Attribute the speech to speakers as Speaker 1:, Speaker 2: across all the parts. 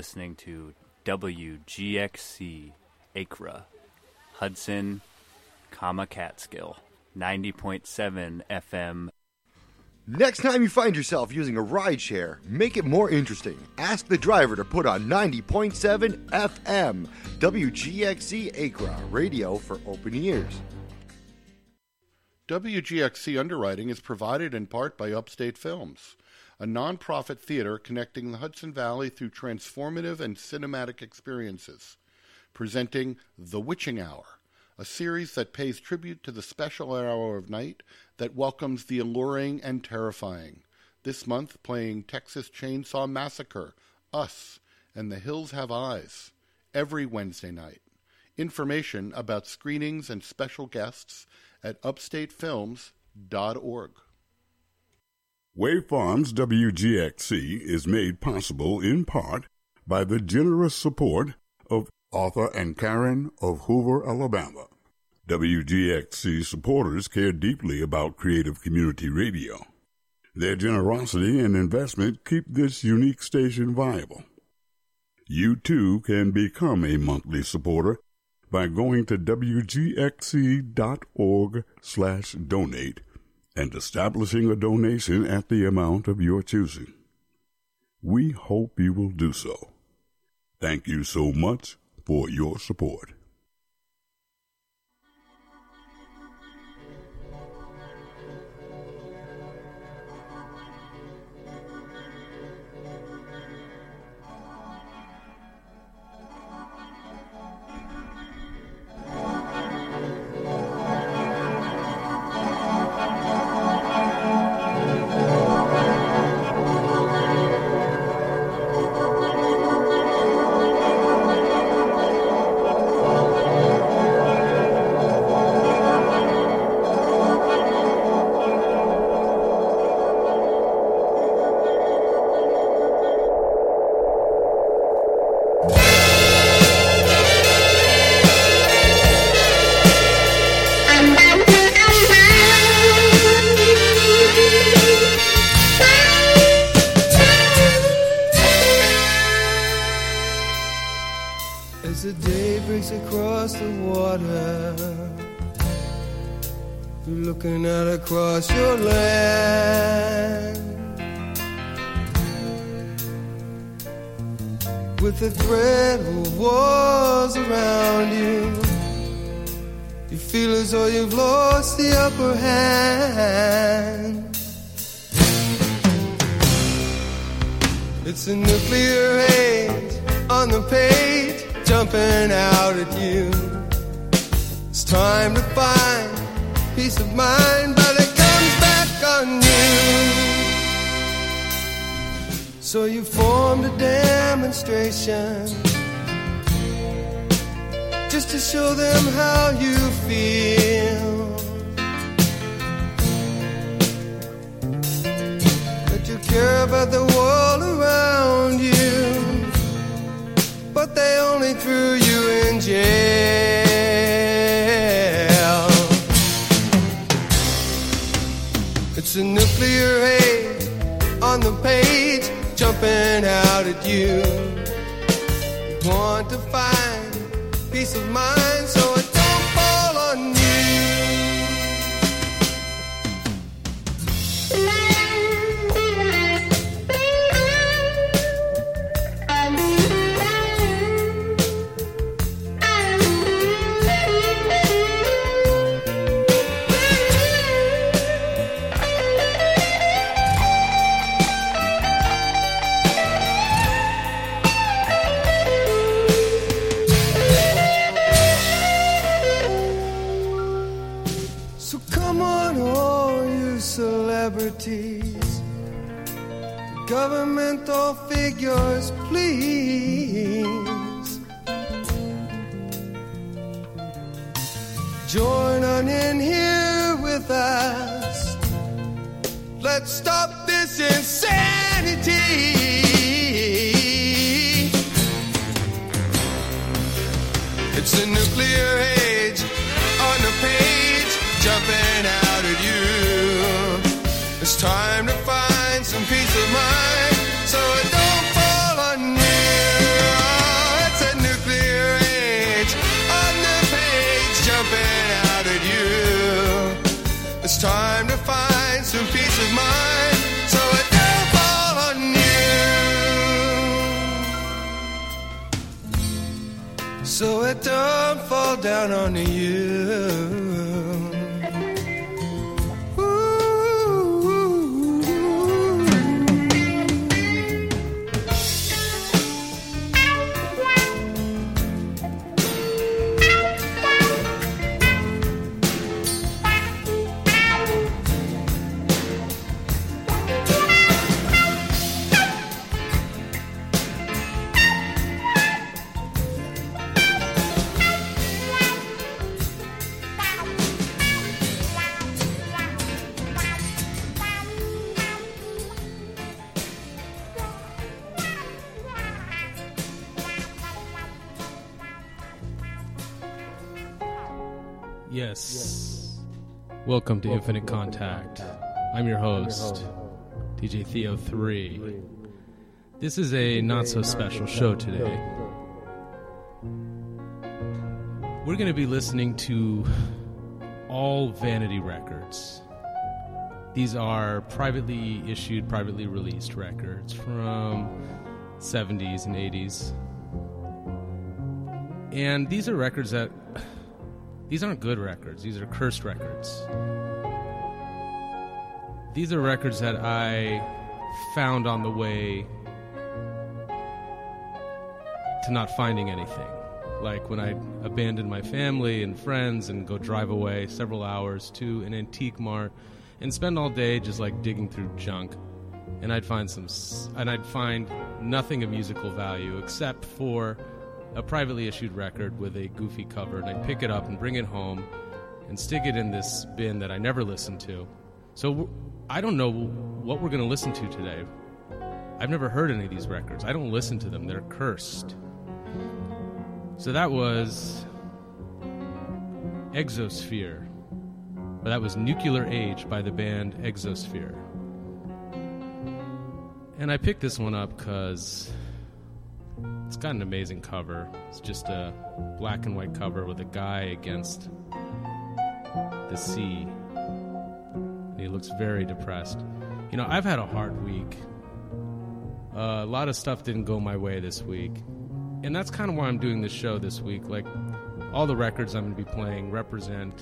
Speaker 1: listening to WGXC Acra, Hudson, Catskill, 90.7 FM.
Speaker 2: Next time you find yourself using a rideshare, make it more interesting. Ask the driver to put on 90.7 FM, WGXC Acra, radio for open ears.
Speaker 3: WGXC underwriting is provided in part by Upstate Films, a nonprofit theater connecting the Hudson Valley through transformative and cinematic experiences, presenting The Witching Hour, a series that pays tribute to the special hour of night that welcomes the alluring and terrifying. This month playing Texas Chainsaw Massacre, Us, and The Hills Have Eyes, every Wednesday night. Information about screenings and special guests at upstatefilms.org.
Speaker 4: Wave Farms WGXC is made possible in part by the generous support of Arthur and Karen of Hoover, Alabama. WGXC supporters care deeply about creative community radio. Their generosity and investment keep this unique station viable. You too can become a monthly supporter by going to wgxc.org/donate and establishing a donation at the amount of your choosing. We hope you will do so. Thank you so much for your support.
Speaker 5: Across your land with the threat of wars around you, you feel as though you've lost the upper hand. It's a nuclear age on the page, jumping out at you. It's time to find peace of mind, but it comes back on you. So you formed a demonstration just to show them how you feel, that you care about the world around you, but they only threw you in jail. It's a nuclear age on the page, jumping out at you. You want to find peace of mind so it don't fall on you. Governmental figures, please join on in here with us. Let's stop this insanity. It's a nuclear age on the page, jumping out at you. It's time to find some peace of mind so it don't fall on you. so it don't fall down on you.
Speaker 6: Yes. Welcome to Infinite Contact. I'm your host, DJ Theo 3. This is a not-so-special show today. We're going to be listening to all Vanity records. These are privately issued, privately released records from 70s and 80s. And these are records that... These aren't good records. These are cursed records. These are records that I found on the way to not finding anything. Like when I abandoned my family and friends and go drive away several hours to an antique mart and spend all day just like digging through junk. And I'd find nothing of musical value except for a privately issued record with a goofy cover, and I'd pick it up and bring it home and stick it in this bin that I never listened to. So I don't know what we're going to listen to today. I've never heard any of these records. I don't listen to them. They're cursed. So that was Exosphere. Well, that was Nuclear Age by the band Exosphere. And I picked this one up because it's got an amazing cover. It's just a black and white cover with a guy against the sea. And he looks very depressed. You know, I've had a hard week. A lot of stuff didn't go my way this week. And that's kind of why I'm doing this show this week. Like, all the records I'm going to be playing represent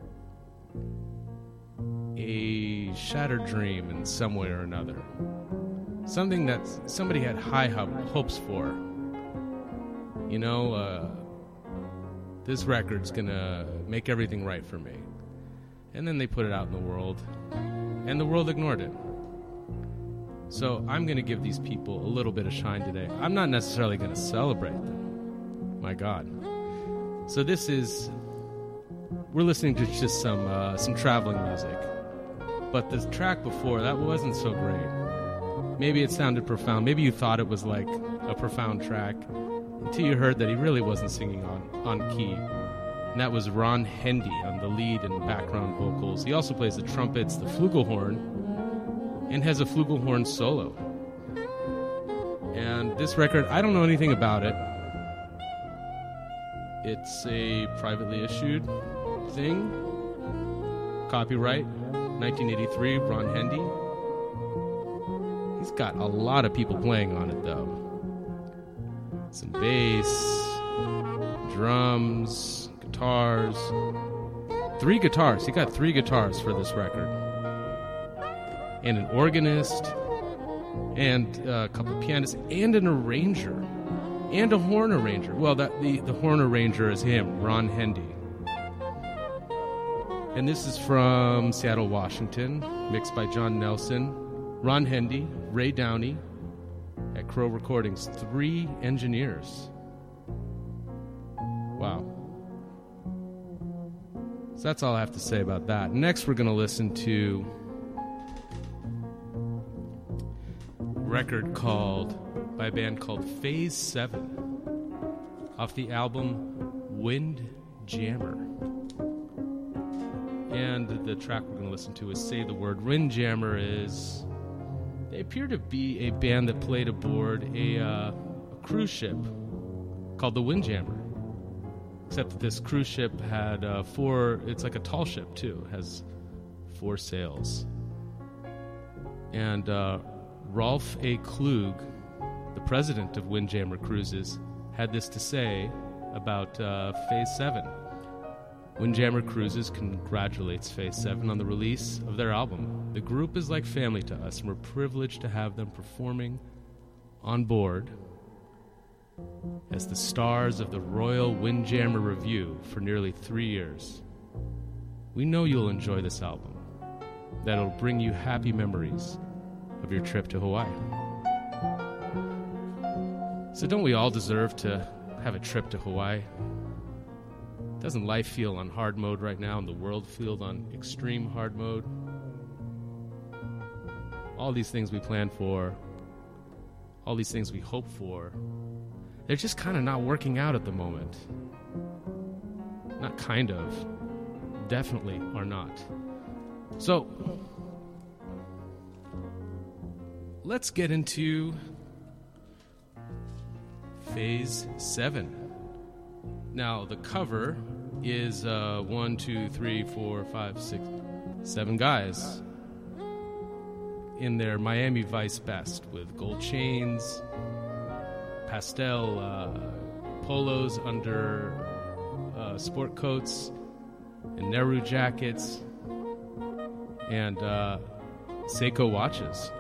Speaker 6: a shattered dream in some way or another. Something that somebody had high hopes for. You know, this record's gonna make everything right for me. And then they put it out in the world, and the world ignored it. So I'm gonna give these people a little bit of shine today. I'm not necessarily gonna celebrate them. My God. So we're listening to just some traveling music. But the track before, that wasn't so great. Maybe it sounded profound. Maybe you thought it was like a profound track, until you heard that he really wasn't singing on key. And that was Ron Hendy on the lead and background vocals. He also plays the trumpets, the flugelhorn, and has a flugelhorn solo. And this record, I don't know anything about it. It's a privately issued thing. Copyright, 1983, Ron Hendy. He's got a lot of people playing on it, though. Some bass, drums, guitars. 3 guitars. He got 3 guitars for this record. And an organist, and a couple of pianists, and an arranger, and a horn arranger. Well, the horn arranger is him, Ron Hendy. And this is from Seattle, Washington, mixed by John Nelson, Ron Hendy, Ray Downey, at Crow Recordings. 3 engineers. Wow. So that's all I have to say about that. Next, we're going to listen to a record by a band called Phase 7 off the album Windjammer. And the track we're going to listen to is Say the Word. Windjammer is... They appear to be a band that played aboard a cruise ship called the Windjammer. Except that this cruise ship had 4... It's like a tall ship, too. It has 4 sails. And Rolf A. Klug, the president of Windjammer Cruises, had this to say about Phase 7. Windjammer Cruises congratulates Phase 7 on the release of their album. The group is like family to us, and we're privileged to have them performing on board as the stars of the Royal Windjammer Review for nearly 3 years. We know you'll enjoy this album, that'll bring you happy memories of your trip to Hawaii. So don't we all deserve to have a trip to Hawaii? Doesn't life feel on hard mode right now and the world feel on extreme hard mode? All these things we plan for, all these things we hope for, they're just kind of not working out at the moment. Not kind of. Definitely are not. So, let's get into Phase 7. Now, the cover is 1, 2, 3, 4, 5, 6, 7 guys in their Miami Vice best with gold chains, pastel polos under sport coats, and Nehru jackets, and Seiko watches.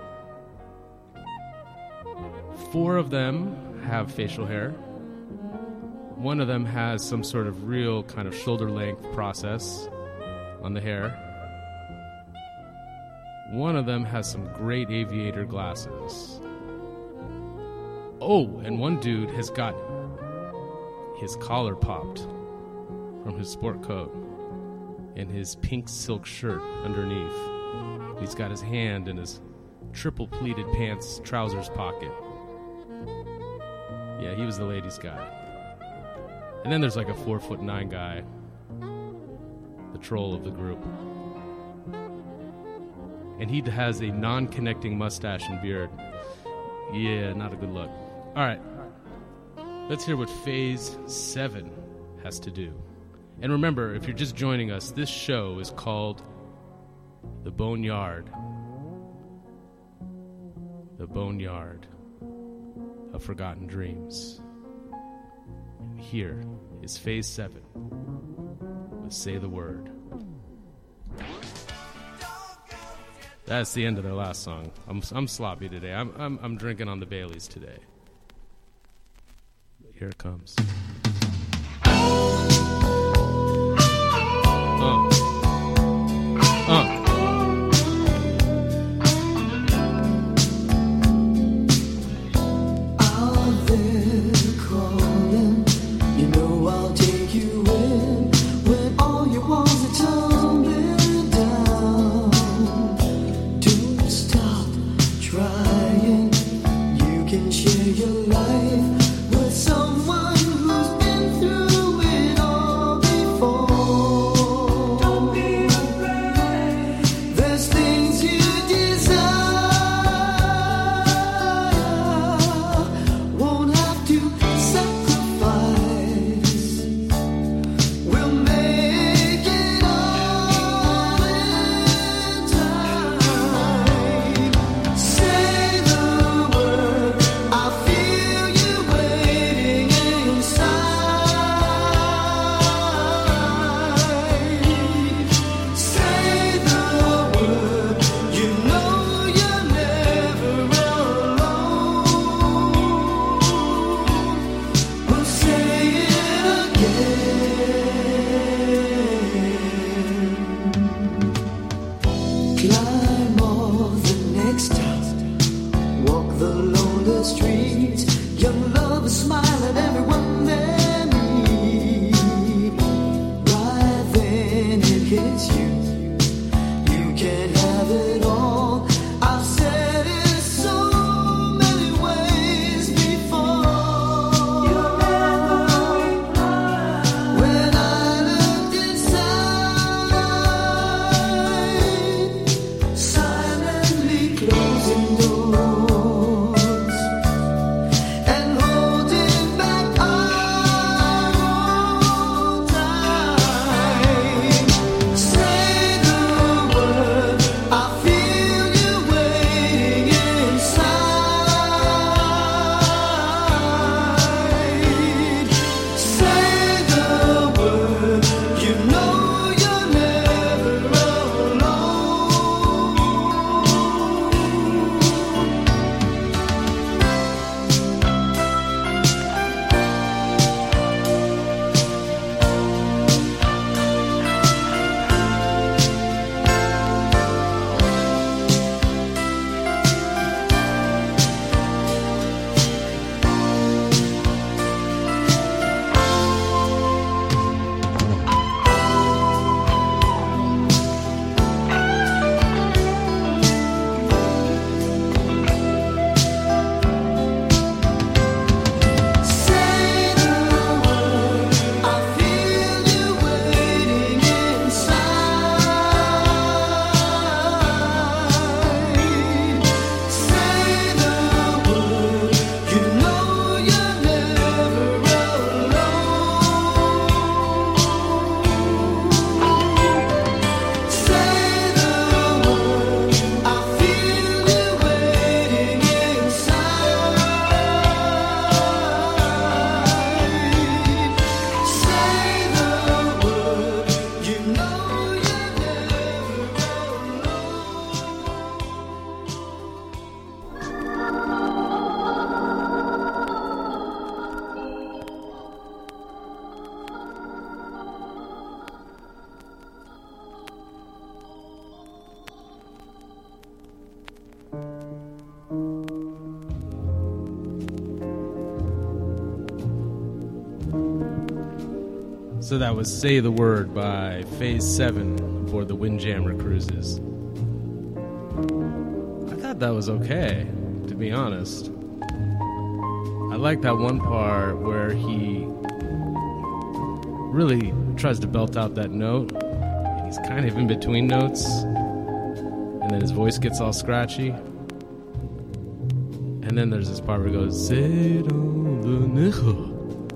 Speaker 6: 4 of them have facial hair. One of them has some sort of real kind of shoulder-length process on the hair. One of them has some great aviator glasses. Oh, and one dude has got his collar popped from his sport coat and his pink silk shirt underneath. He's got his hand in his triple pleated pants trousers pocket. Yeah, he was the ladies' guy. And then there's like a 4'9" guy, the troll of the group. And he has a non-connecting mustache and beard. Yeah, not a good look. All right, let's hear what Phase 7 has to do. And remember, if you're just joining us, this show is called The Boneyard. The Boneyard of Forgotten Dreams. And here is Phase 7 with Say the Word. That's the end of their last song. I'm sloppy today. I'm drinking on the Baileys today. Here it comes.
Speaker 7: Share your life with someone who's
Speaker 6: So that was Say the Word by Phase 7 for the Windjammer Cruises. I thought that was okay, to be honest. I like that one part where he really tries to belt out that note. And he's kind of in between notes. And then his voice gets all scratchy. And then there's this part where he goes, "Say don't the nickel."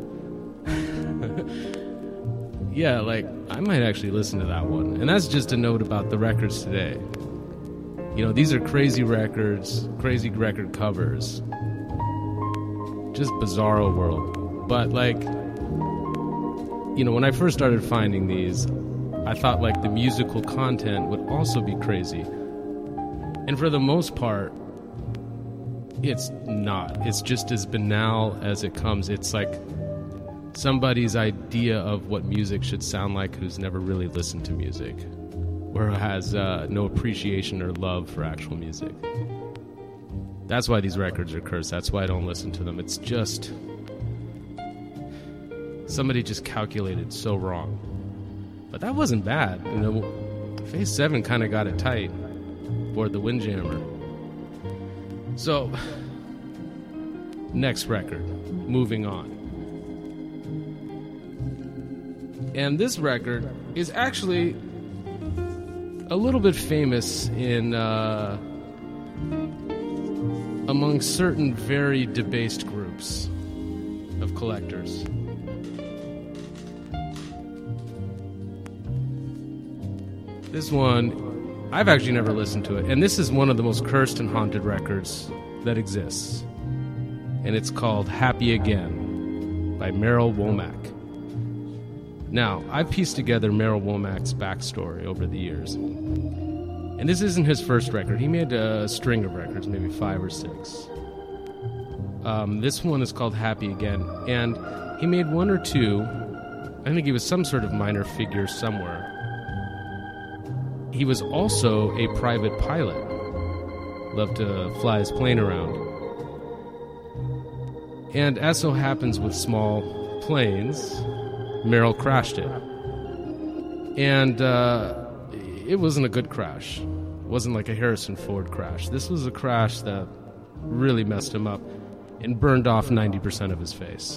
Speaker 6: Yeah, like, I might actually listen to that one. And that's just a note about the records today. You know, these are crazy records, crazy record covers. Just bizarro world. But, like, you know, when I first started finding these, I thought, like, the musical content would also be crazy. And for the most part, it's not. It's just as banal as it comes. It's like somebody's idea of what music should sound like who's never really listened to music or has no appreciation or love for actual music. That's why these records are cursed. That's why I don't listen to them. It's just somebody just calculated so wrong. But that wasn't bad. You know, Phase 7 kind of got it tight for the Windjammer. So, next record, moving on. And this record is actually a little bit famous in among certain very debased groups of collectors. This one, I've actually never listened to it, and this is one of the most cursed and haunted records that exists. And it's called Happy Again by Merrill Womack. Now, I've pieced together Merrill Womack's backstory over the years. And this isn't his first record. He made a string of records, maybe 5 or 6. This one is called Happy Again. And he made 1 or 2. I think he was some sort of minor figure somewhere. He was also a private pilot. Loved to fly his plane around. And as so happens with small planes, Merrill crashed it. And it wasn't a good crash. It wasn't like a Harrison Ford crash. This was a crash that really messed him up and burned off 90% of his face.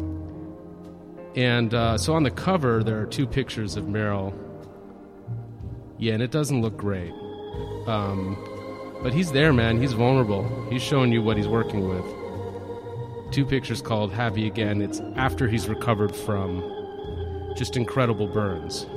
Speaker 6: And so on the cover, there are 2 pictures of Merrill. Yeah, and it doesn't look great. But he's there, man. He's vulnerable. He's showing you what he's working with. 2 pictures called Happy Again. It's after he's recovered from just incredible burns.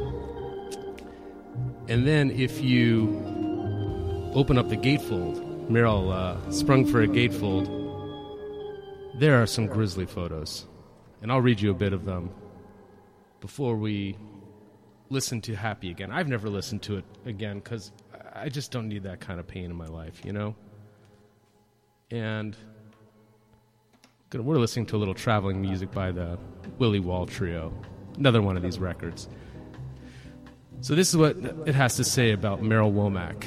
Speaker 6: And then if you open up the gatefold, Merrill sprung for a gatefold, there are some grisly photos. And I'll read you a bit of them before we listen to Happy Again. I've never listened to it again because I just don't need that kind of pain in my life, you know? And we're listening to a little traveling music by the Willie Wall Trio. Another one of these records. So this is what it has to say about Merrill Womack.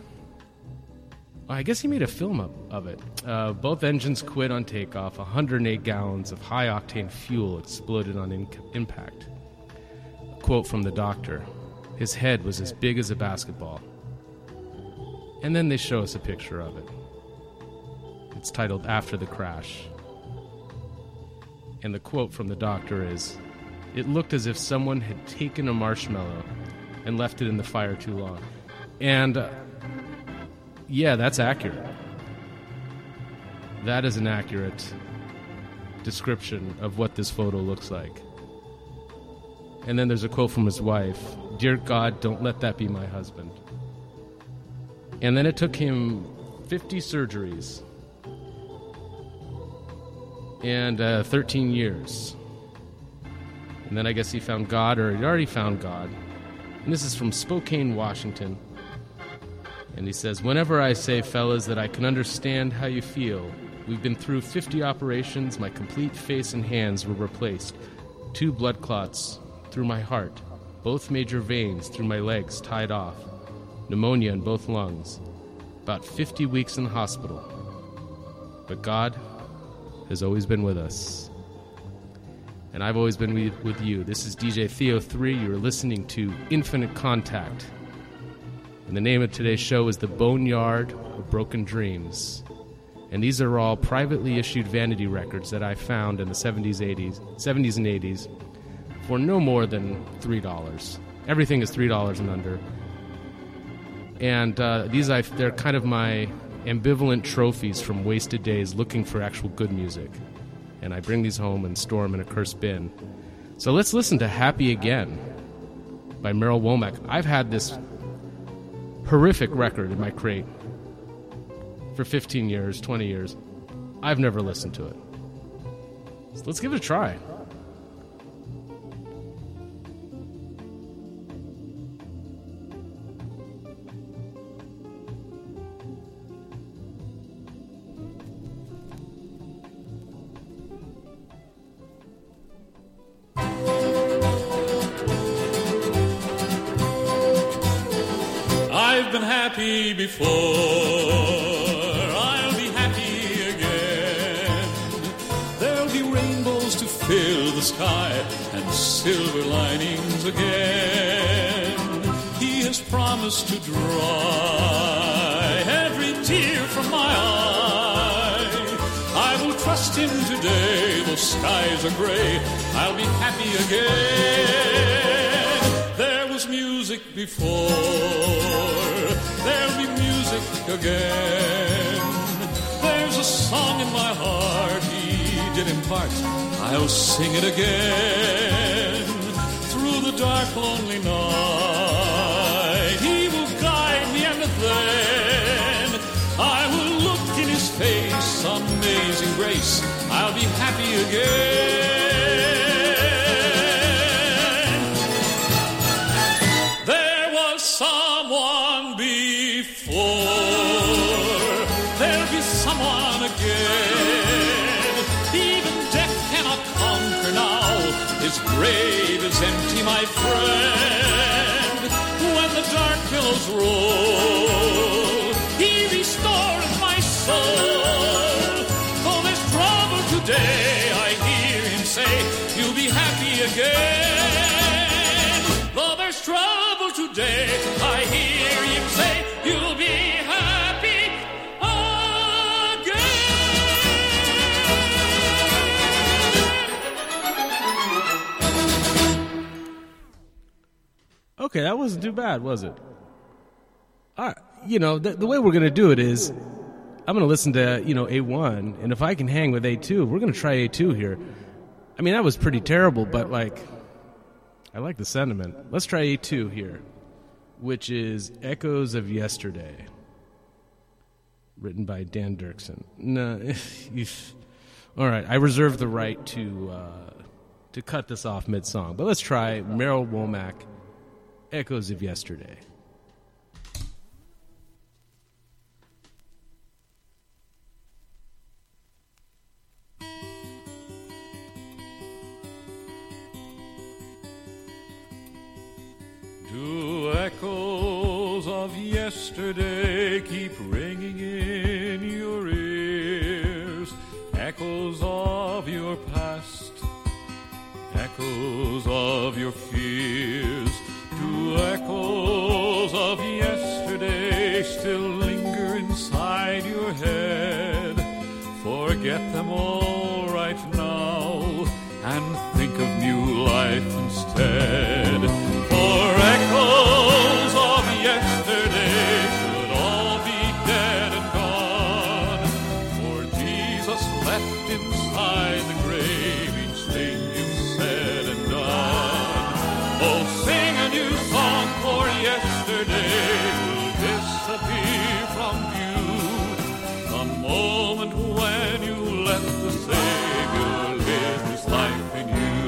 Speaker 6: I guess he made a film of it. Both engines quit on takeoff. 108 gallons of high-octane fuel exploded on impact. A quote from the doctor. His head was as big as a basketball. And then they show us a picture of it. It's titled After the Crash. And the quote from the doctor is, "It looked as if someone had taken a marshmallow and left it in the fire too long." And yeah, that's accurate. That is an accurate description of what this photo looks like. And then there's a quote from his wife, "Dear God, don't let that be my husband." And then it took him 50 surgeries and 13 years. And then I guess he found God, or he'd already found God. And this is from Spokane, Washington. And he says, "Whenever I say, fellas, that I can understand how you feel, we've been through 50 operations, my complete face and hands were replaced, 2 blood clots through my heart, both major veins through my legs tied off, pneumonia in both lungs, about 50 weeks in the hospital. But God has always been with us." And I've always been with you. This is DJ Theo3. You're listening to Infinite Contact. And the name of today's show is The Boneyard of Broken Dreams. And these are all privately issued vanity records that I found in the 70s and 80s for no more than $3. Everything is $3 and under. And they're kind of my ambivalent trophies from wasted days looking for actual good music. And I bring these home and store them in a cursed bin. So let's listen to Happy Again by Merrill Womack. I've had this horrific record in my crate for 15 years, 20 years. I've never listened to it. So let's give it a try.
Speaker 7: I've been happy before, I'll be happy again. There'll be rainbows to fill the sky and silver linings again. He has promised to dry every tear from my eye. I will trust him today, though skies are gray, I'll be happy again. There was music before, there'll be music again. There's a song in my heart he did impart, I'll sing it again. Through the dark lonely night he will guide me, and then I will look in his face, amazing grace, I'll be happy again. Someone before, there'll be someone again. Even death cannot conquer now, his grave is empty, my friend. When the dark billows roll, he restores my soul. Though there's trouble today, I hear him say, you'll be happy again. Though there's trouble today, I hear him say, you'll be happy again.
Speaker 6: Okay, that wasn't too bad, was it? All right, the way we're going to do it is I'm going to listen to, A1, and if I can hang with A2, we're going to try A2 here. I mean, that was pretty terrible, but, I like the sentiment. Let's try A2 here, which is Echoes of Yesterday, written by Dan Dirksen. No, all right, I reserve the right to cut this off mid-song, but let's try Merrill Womack, Echoes of Yesterday.
Speaker 7: Do echoes of yesterday keep ringing in your ears? Echoes of your past, echoes of your fears. Do echoes of yesterday still linger inside your head? Forget them all right now and think of new life instead. For echoes of yesterday should all be dead and gone. For Jesus left inside the grave each thing you've said and done. Oh, sing a new song, for yesterday will disappear from view. The moment when you let the Savior live his life in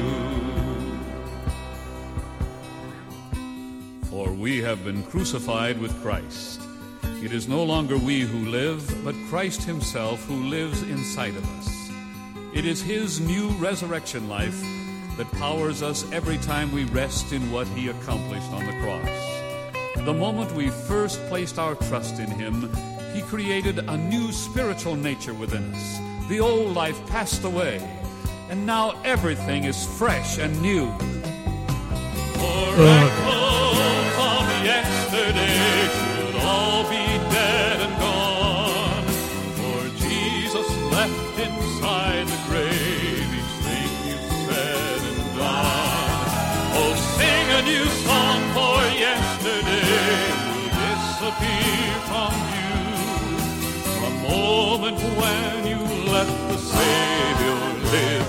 Speaker 7: you. For we have been crucified with Christ. It is no longer we who live, but Christ himself who lives inside of us. It is his new resurrection life that powers us every time we rest in what he accomplished on the cross. The moment we first placed our trust in him, he created a new spiritual nature within us. The old life passed away, and now everything is fresh and new. For echoes of yesterday should all be dead and gone, for Jesus left inside the grave each thing you've said and done. Oh, sing a new song, for yesterday will disappear from view, the moment when you let the Savior live.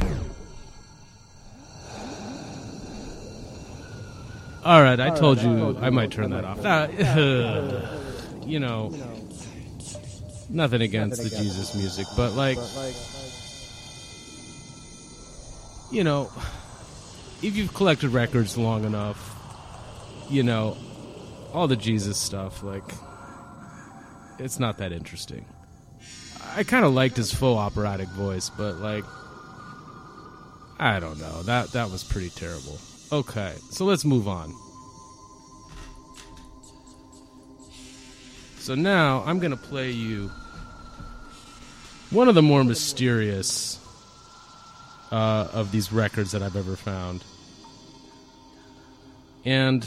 Speaker 6: All right, I told you I might turn that off. You know, nothing against the Jesus music, but like, you know, if you've collected records long enough, you know, all the Jesus stuff, like, it's not that interesting. I kind of liked his faux operatic voice, but like, I don't know. That was pretty terrible. Okay, so let's move on. So now I'm going to play you one of the more mysterious of these records that I've ever found. And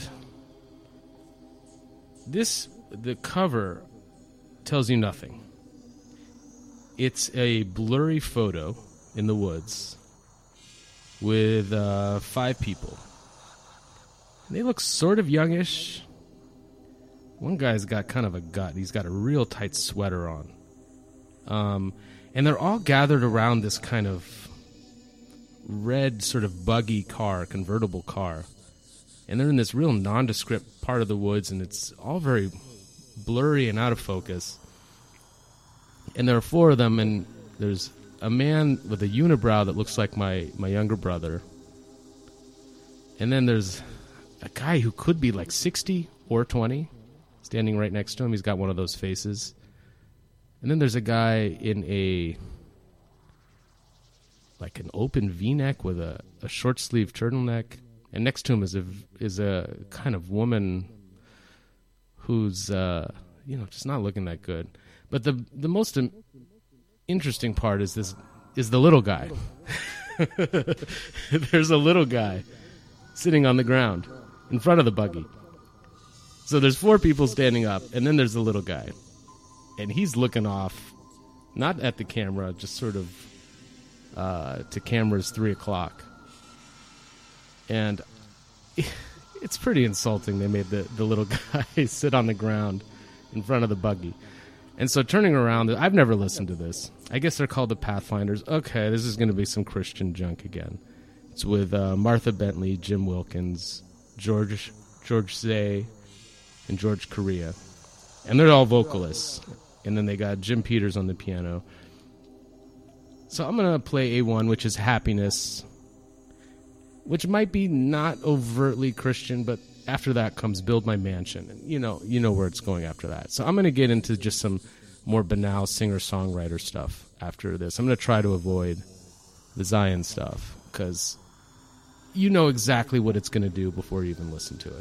Speaker 6: the cover tells you nothing. It's a blurry photo in the woods with 5 people. They look sort of youngish. One guy's got kind of a gut. He's got a real tight sweater on. And they're all gathered around this kind of red sort of buggy car, convertible car. And they're in this real nondescript part of the woods, and it's all very blurry and out of focus. And there are 4 of them, and there's a man with a unibrow that looks like my younger brother. And then there's a guy who could be like 60 or 20 standing right next to him. He's got one of those faces. And then there's a guy in like an open V-neck with a short sleeve turtleneck. And next to him is a kind of woman who's just not looking that good. But the most interesting part is the little guy. There's a little guy sitting on the ground in front of the buggy. So there's 4 people standing up, and then there's the little guy. And he's looking off, not at the camera, just sort of to camera's 3 o'clock. And it's pretty insulting. They made the little guy sit on the ground in front of the buggy. And so turning around, I've never listened to this. I guess they're called the Pathfinders. Okay, this is going to be some Christian junk again. It's with Martha Bentley, Jim Wilkins, George Zay, and George Correa. And they're all vocalists. And then they got Jim Peters on the piano. So I'm going to play A1, which is Happiness, which might be not overtly Christian, but after that comes Build My Mansion. And you know where it's going after that. So I'm going to get into just some more banal singer-songwriter stuff after this. I'm going to try to avoid the Zion stuff, because you know exactly what it's going to do before you even listen to it.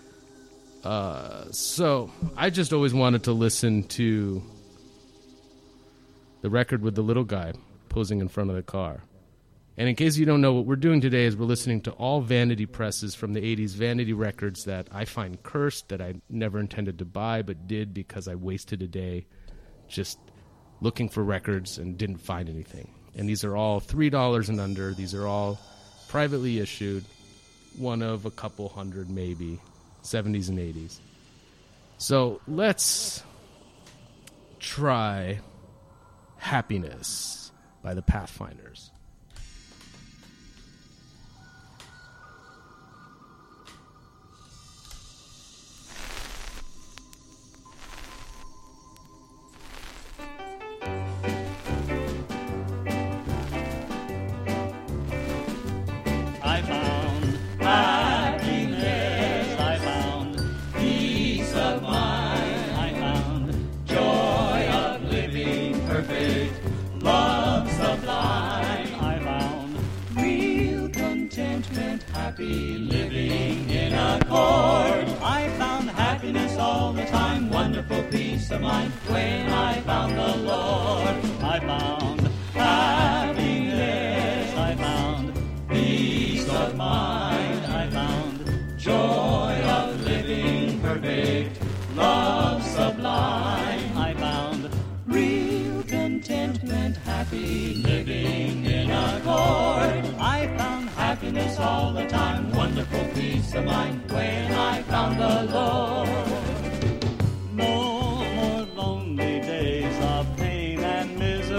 Speaker 6: So I just always wanted to listen to the record with the little guy posing in front of the car. And in case you don't know, what we're doing today is we're listening to all vanity presses from the 80s, vanity records that I find cursed, that I never intended to buy, but did because I wasted a day just looking for records and didn't find anything. And these are all $3 and under. These are all privately issued, one of a couple hundred maybe, 70s and 80s. So let's try Happiness by the Pathfinders.
Speaker 8: Living in accord. I found happiness all the time, wonderful peace of mind when I found the Lord. I found happiness, I found happy, living in accord. I found happiness all the time, wonderful peace of mind when I found the Lord. No more lonely days of pain and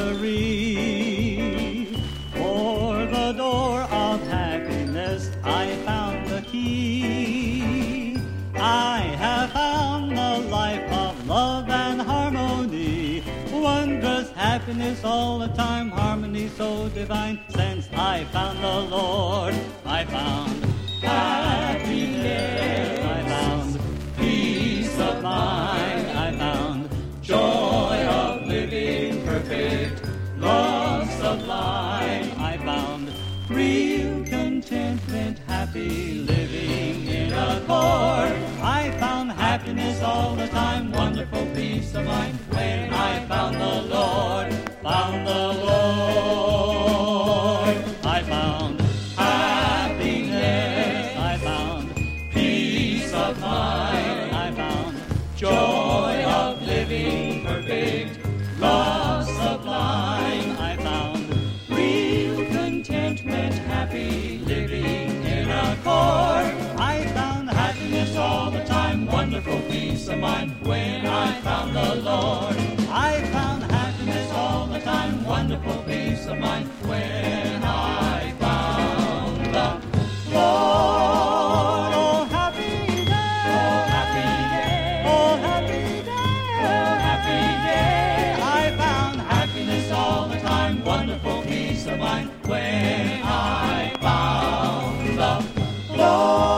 Speaker 8: misery. For the door of happiness I found the key. I have found the life of love and harmony. Wondrous happiness all the time, harmony so divine. Since I found the Lord, I found happiness. I found peace of mind. I found joy of living, perfect love sublime. I found real contentment, happy living in accord. I found happiness all the time, wonderful peace of mind when I found the Lord, found the Lord. I found happiness, I found peace of mind, I found joy of living, perfect love sublime. I found real contentment, happy living in accord. I found happiness all the time, wonderful peace of mind when I found the Lord. I found happiness all the time, wonderful peace of mind when I found the Lord. Oh, happy day, oh, happy day, oh, happy day, oh, happy day. I found happiness all the time, wonderful peace of mind when I found the Lord.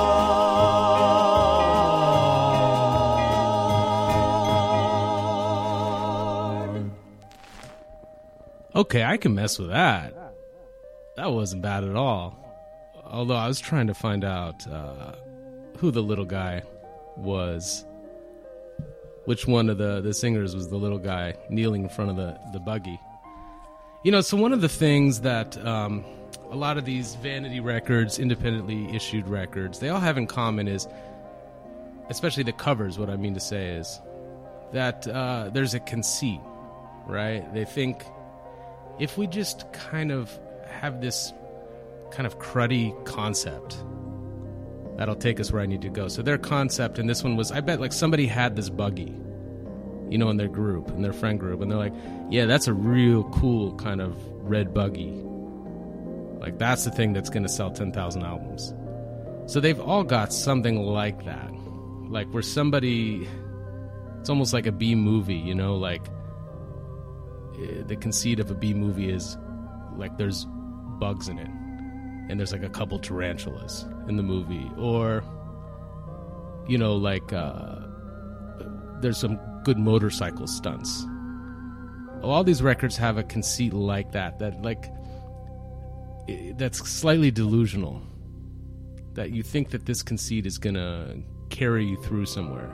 Speaker 6: Okay, I can mess with that. That wasn't bad at all. Although I was trying to find out who the little guy was. Which one of the singers was the little guy kneeling in front of the buggy. You know, so one of the things that a lot of these vanity records, independently issued records, they all have in common is, especially the covers, what I mean to say is, that there's a conceit, right? They think, if we just kind of have this kind of cruddy concept, that'll take us where I need to go. So their concept, and this one was, I bet like somebody had this buggy, you know, in their group, in their friend group, and they're like, yeah, that's a real cool kind of red buggy. Like, that's the thing that's going to sell 10,000 albums. So they've all got something like that. Like, where somebody, it's almost like a B movie, you know, like, the conceit of a B movie is like there's bugs in it and there's like a couple tarantulas in the movie, or you know, like there's some good motorcycle stunts. All these records have a conceit like that like that's slightly delusional, that you think that this conceit is gonna carry you through somewhere.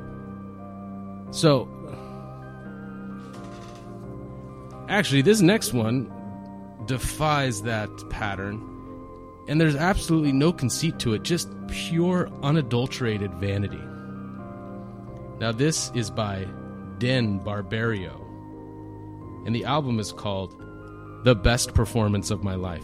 Speaker 6: So actually, this next one defies that pattern, and there's absolutely no conceit to it, just pure, unadulterated vanity. Now, this is by Den Barbario, and the album is called The Best Performance of My Life.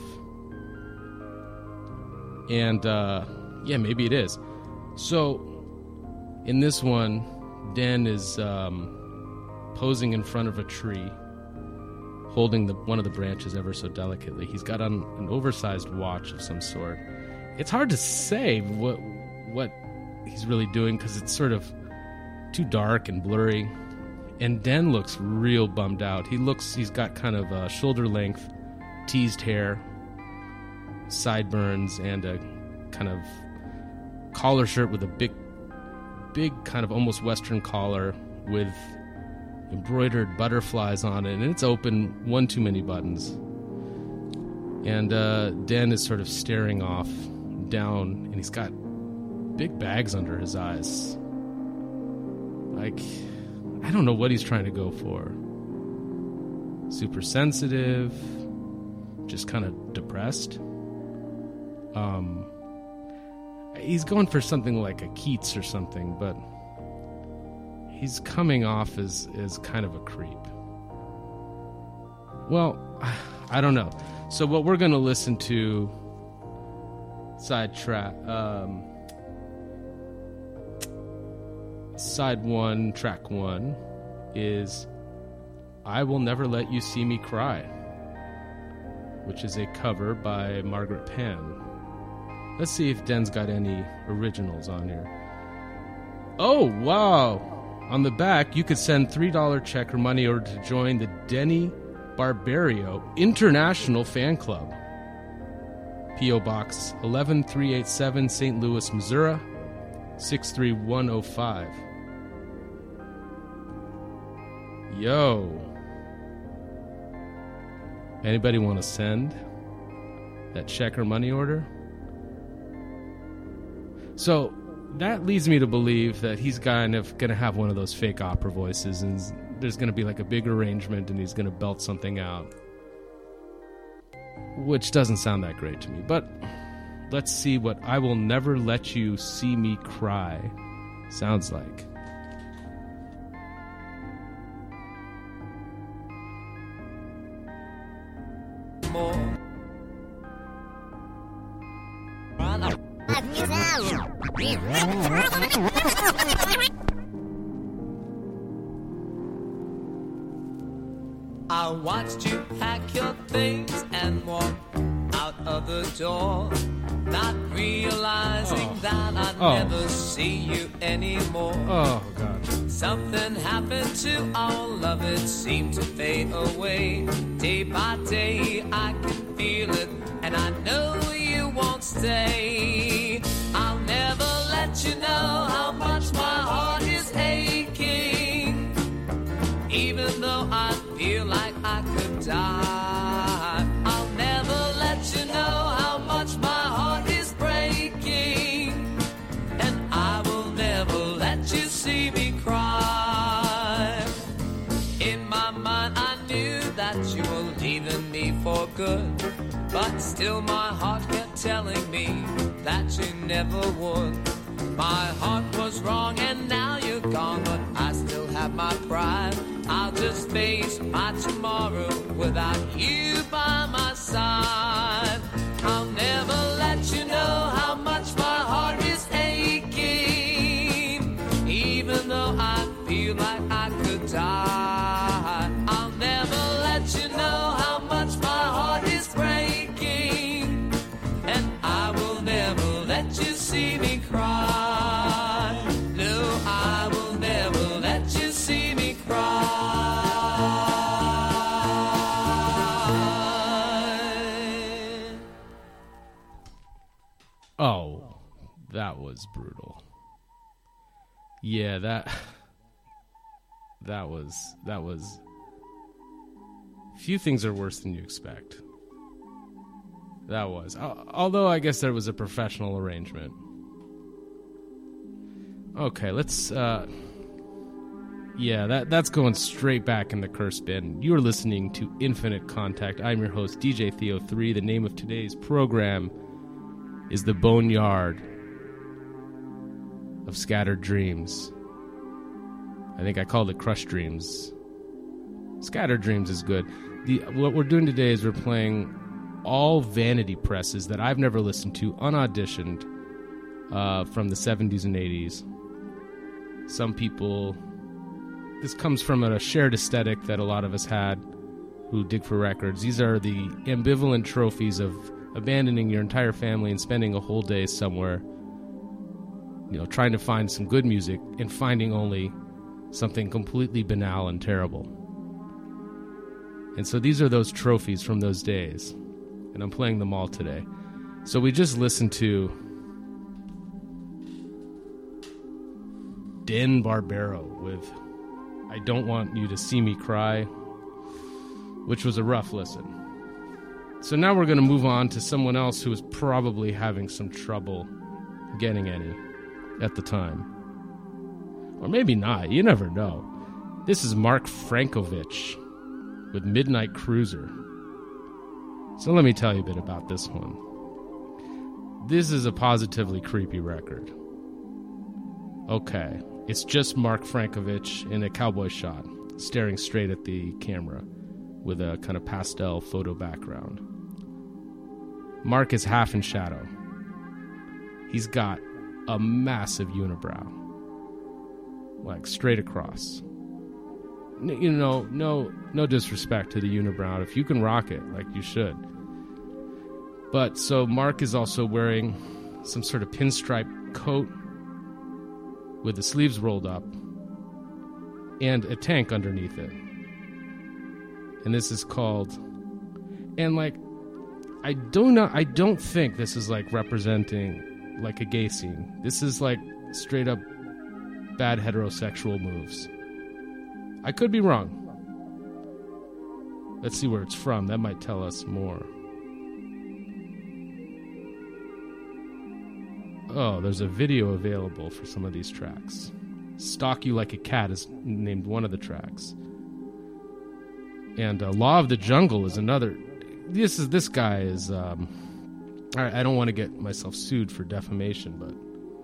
Speaker 6: And, yeah, maybe it is. So, in this one, Den is posing in front of a tree, holding one of the branches ever so delicately. He's got on an oversized watch of some sort. It's hard to say what he's really doing because it's sort of too dark and blurry. And Den looks real bummed out. He's got kind of shoulder-length teased hair, sideburns, and a kind of collar shirt with a big kind of almost Western collar with embroidered butterflies on it, and it's open, one too many buttons. And Den is sort of staring off down, and he's got big bags under his eyes. Like, I don't know what he's trying to go for. Super sensitive, just kind of depressed. He's going for something like a Keats or something, but he's coming off as kind of a creep. Well, I don't know. So what we're going to listen to, side 1, track 1, is I Will Never Let You See Me Cry, which is a cover by Margaret Pan. Let's see if Den's got any originals on here. Oh, wow. On the back, you could send $3 check or money order to join the Denny Barbario International Fan Club. P.O. Box 11387, St. Louis, Missouri 63105. Yo. Anybody want to send that check or money order? So that leads me to believe that he's kind of going to have one of those fake opera voices, and there's going to be like a big arrangement, and he's going to belt something out, which doesn't sound that great to me. But let's see what I Will Never Let You See Me Cry sounds like.
Speaker 9: I watched you pack your things and walk out of the door, not realizing that I'd never see you anymore.
Speaker 6: Oh, God.
Speaker 9: Something happened to our love, it seemed to fade away. Day by day, I can feel it, and I know you won't stay. I'll never let you know how much my heart is aching, even though I feel like I could die. I'll never let you know how much my heart is breaking, and I will never let you see me cry. In my mind I knew that you were leaving me for good, but still my heart kept telling me that you never would. My heart was wrong and now you're gone, but I still have my pride. I'll just face my tomorrow without you by my side. I'll never let you know how much my heart is aching, even though I feel like I could die. I'll never let you know how much my heart is breaking, and I will never let you see me cry. No, I will never let you see me cry.
Speaker 6: Oh, that was brutal. Yeah, that was few things are worse than you expect. That was. Although I guess there was a professional arrangement. Okay, let's yeah, that's going straight back in the curse bin. You're listening to Infinite Contact. I'm your host, DJ Theo3. The name of today's program is The Boneyard of Scattered Dreams. I think I called it Crushed Dreams. Scattered Dreams is good. What we're doing today is we're playing all vanity presses that I've never listened to, unauditioned, from the 70s and 80s. Some people... This comes from a shared aesthetic that a lot of us had who dig for records. These are the ambivalent trophies of abandoning your entire family and spending a whole day somewhere, you know, trying to find some good music and finding only something completely banal and terrible. And so these are those trophies from those days, and I'm playing them all today. So we just listened to Den Barbaro with I Don't Want You to See Me Cry, which was a rough listen. So now we're going to move on to someone else who was probably having some trouble getting any at the time. Or maybe not, you never know. This is Mark Frankovich with Midnight Cruiser. So let me tell you a bit about this one. This is a positively creepy record. Okay, it's just Mark Frankovich in a cowboy shot, staring straight at the camera. with a kind of pastel photo background. Mark is half in shadow. He's got a massive unibrow, like straight across. You know, no disrespect to the unibrow. If you can rock it, like you should. But so Mark is also wearing some sort of pinstripe coat with the sleeves rolled up and a tank underneath it. And this is called, and like, I don't think this is like representing like a gay scene. This is like straight up bad heterosexual moves. I could be wrong. Let's see where it's from. That might tell us more. Oh, there's a video available for some of these tracks. Stalk You Like a Cat is named one of the tracks. And Law of the Jungle is another. This guy is... I don't want to get myself sued for defamation, but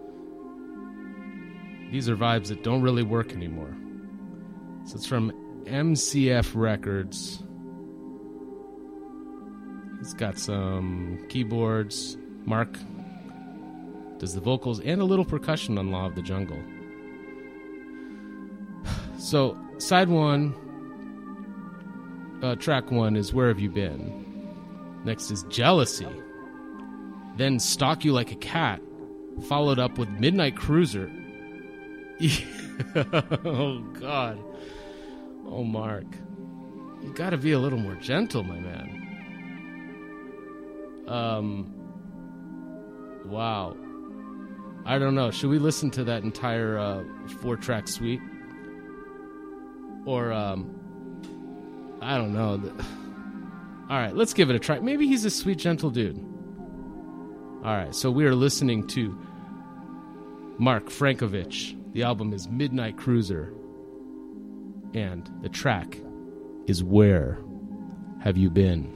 Speaker 6: these are vibes that don't really work anymore. So it's from MCF Records. He's got some keyboards. Mark does the vocals and a little percussion on Law of the Jungle. So, side one, track one is Where Have You Been? Next is Jealousy. Then Stalk You Like a Cat, followed up with Midnight Cruiser. Oh, God. Oh, Mark. You gotta be a little more gentle, my man. Wow. I don't know. Should we listen to that entire 4-track suite? Or, I don't know. All right, let's give it a try. Maybe he's a sweet, gentle dude. All right, so we are listening to Mark Frankovich. The album is Midnight Cruiser. And the track is Where Have You Been?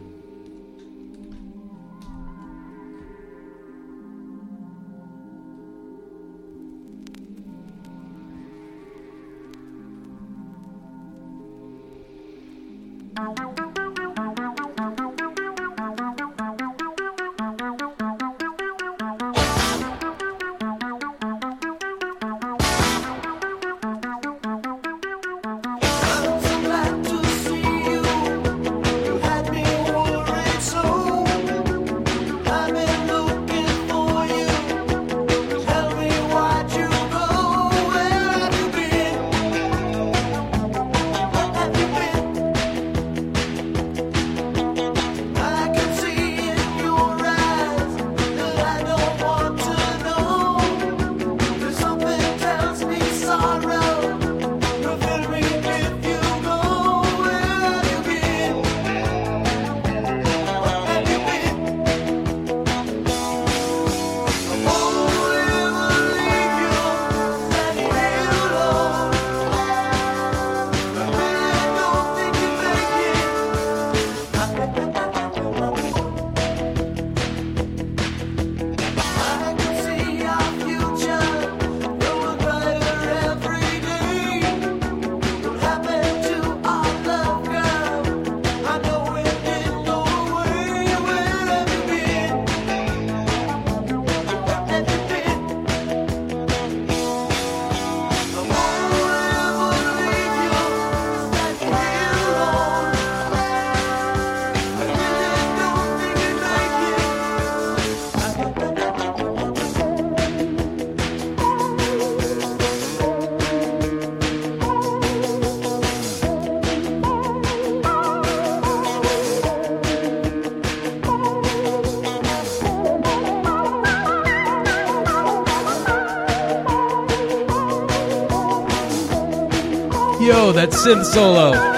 Speaker 6: Yo, that synth solo.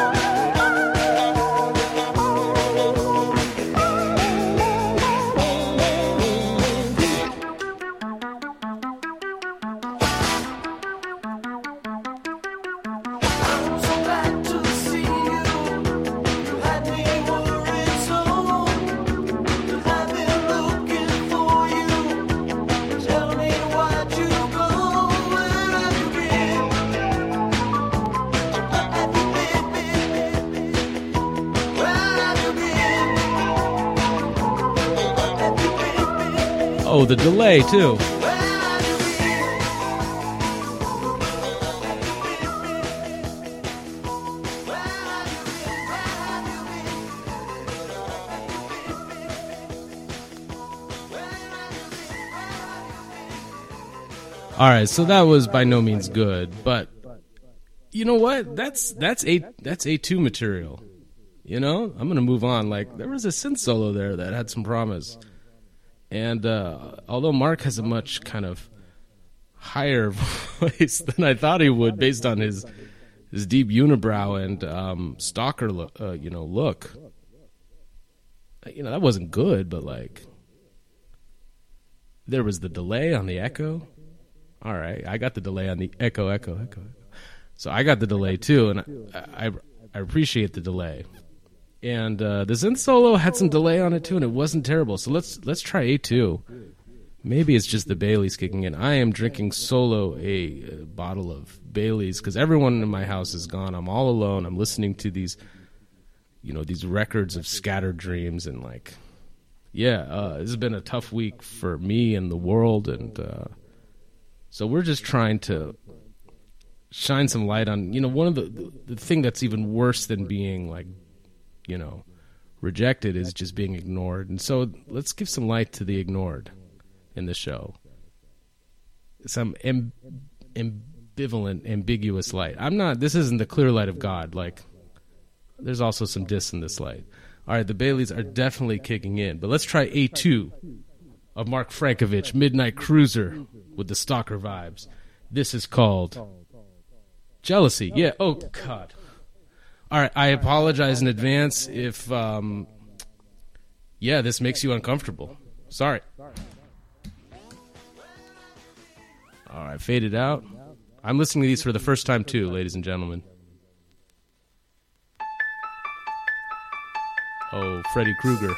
Speaker 6: Oh, the delay, too. All right, so that was by no means good, but you know what? That's A2 material. You know, I'm gonna move on. Like, there was a synth solo there that had some promise, and although Mark has a much kind of higher voice than I thought he would, based on his deep unibrow and stalker look, look. You know, that wasn't good, but like, there was the delay on the echo. All right, I got the delay on the echo. So I got the delay too, and I appreciate the delay. And the synth solo had some delay on it too, and it wasn't terrible. So let's try A2. Maybe it's just the Bailey's kicking in. I am drinking solo a bottle of Bailey's because everyone in my house is gone. I'm all alone. I'm listening to these records of Scattered Dreams, and like, this has been a tough week for me and the world, and so we're just trying to shine some light on, one of the thing that's even worse than being like, rejected is just being ignored. And so let's give some light to the ignored in the show. Some ambivalent, ambiguous light. This isn't the clear light of God. Like, there's also some dis in this light. All right, the Baileys are definitely kicking in, but let's try A2 of Mark Frankovich, Midnight Cruiser, with the stalker vibes. This is called Jealousy. Yeah, oh, God. All right, I apologize in advance if, this makes you uncomfortable. Sorry. All right, fade it out. I'm listening to these for the first time, too, ladies and gentlemen. Oh, Freddy Krueger.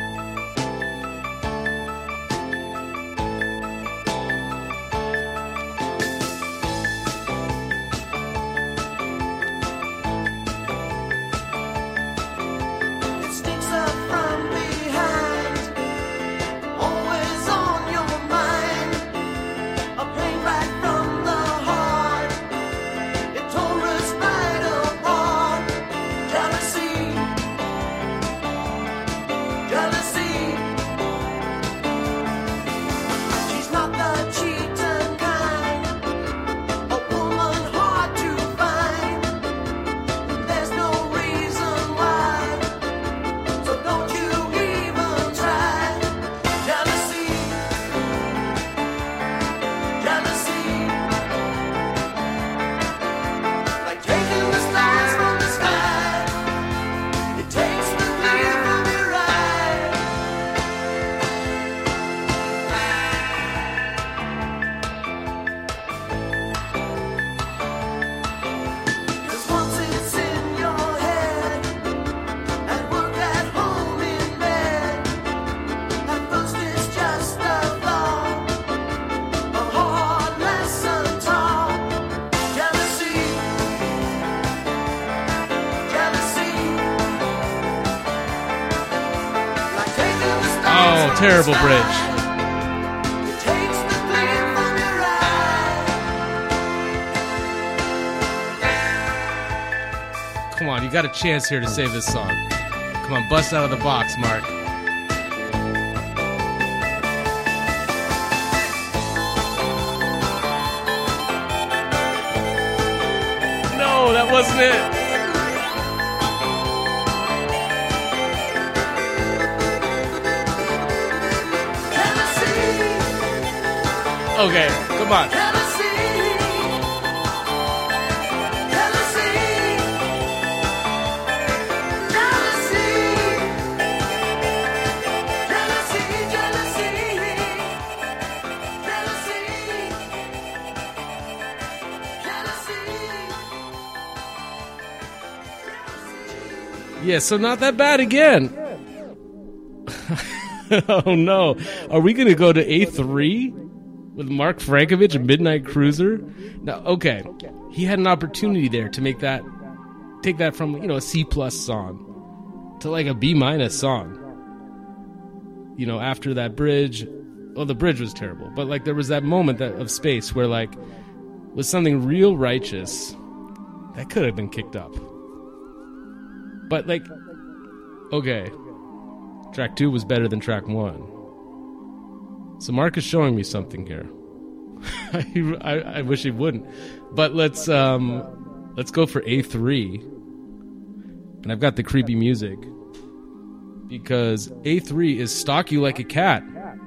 Speaker 6: Terrible bridge. Come on, you got a chance here to save this song. Come on, bust out of the box, Mark. No, that wasn't it. Okay, come on. Yeah, so not that bad again. Oh no. Are we going to go to A3 with Mark Frankovich and Midnight Cruiser? Now, okay. He had an opportunity there to take that from, a C+ song to like a B- song. After that bridge, well, the bridge was terrible, but like there was that moment of space where like was something real righteous that could have been kicked up. But like, okay, track 2 was better than track 1. So Mark is showing me something here. I wish he wouldn't, but let's go for A3, and I've got the creepy music because A3 is Stalk You Like a Cat.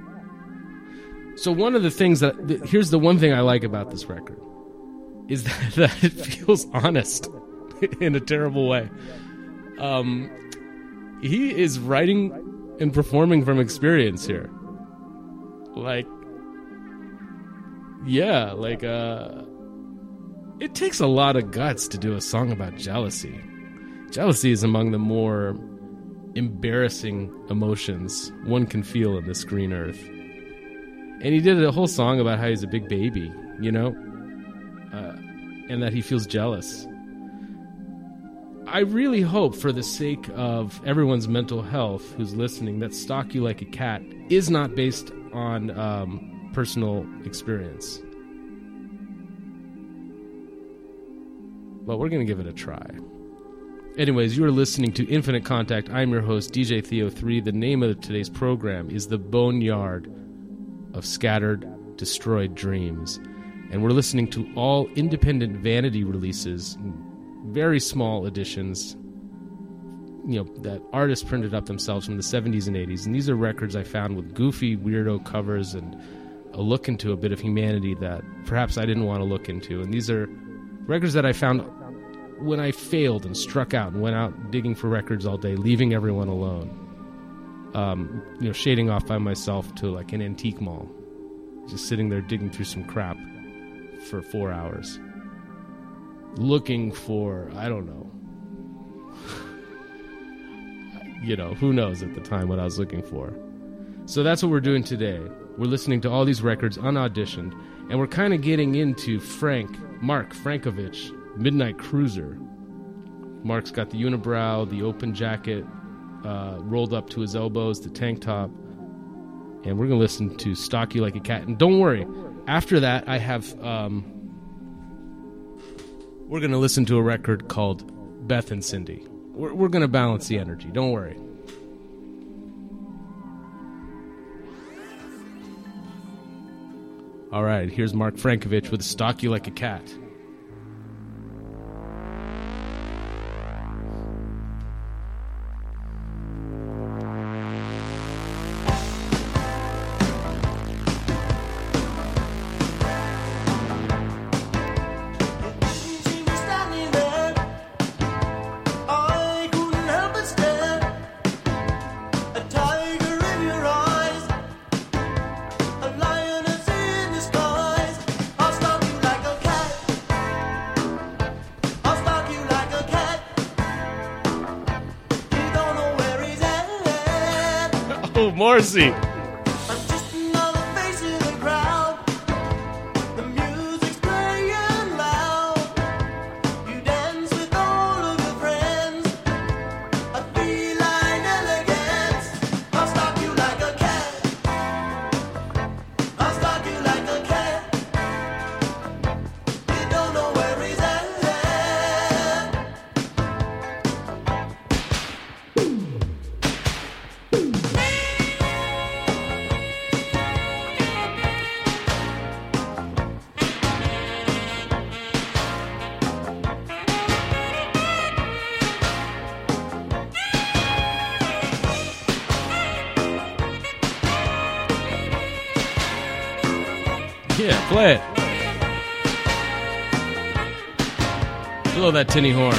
Speaker 6: So one of the things here's the one thing I like about this record is that it feels honest in a terrible way. He is writing and performing from experience here. Like, yeah, like, it takes a lot of guts to do a song about jealousy. Jealousy is among the more embarrassing emotions one can feel in this green earth. And he did a whole song about how he's a big baby, you know? And that he feels jealous. I really hope, for the sake of everyone's mental health who's listening, that Stalk You Like a Cat is not based on personal experience. But we're going to give it a try. Anyways, you are listening to Infinite Contact. I'm your host, DJ Theo3. The name of today's program is The Boneyard of Scattered, Destroyed Dreams. And we're listening to all independent Vanity releases, very small editions, you know, that artists printed up themselves from the 70s and 80s. And these are records I found with goofy, weirdo covers and a look into a bit of humanity that perhaps I didn't want to look into. And these are records that I found when I failed and struck out and went out digging for records all day, leaving everyone alone. You know, shading off by myself to like an antique mall, just sitting there digging through some crap for 4 hours, looking for, I don't know, you know, who knows at the time what I was looking for. So that's what we're doing today. We're listening to all these records unauditioned, and we're kind of getting into Mark Frankovich, Midnight Cruiser. Mark's got the unibrow, the open jacket, rolled up to his elbows, the tank top, and we're going to listen to Stalk You Like a Cat. And don't worry, after that I have, we're going to listen to a record called Beth and Cindy. We're going to balance the energy, don't worry. All right, here's Mark Frankovich with Stalk You Like a Cat. Morrissey. Yeah, play it. Blow that tinny horn.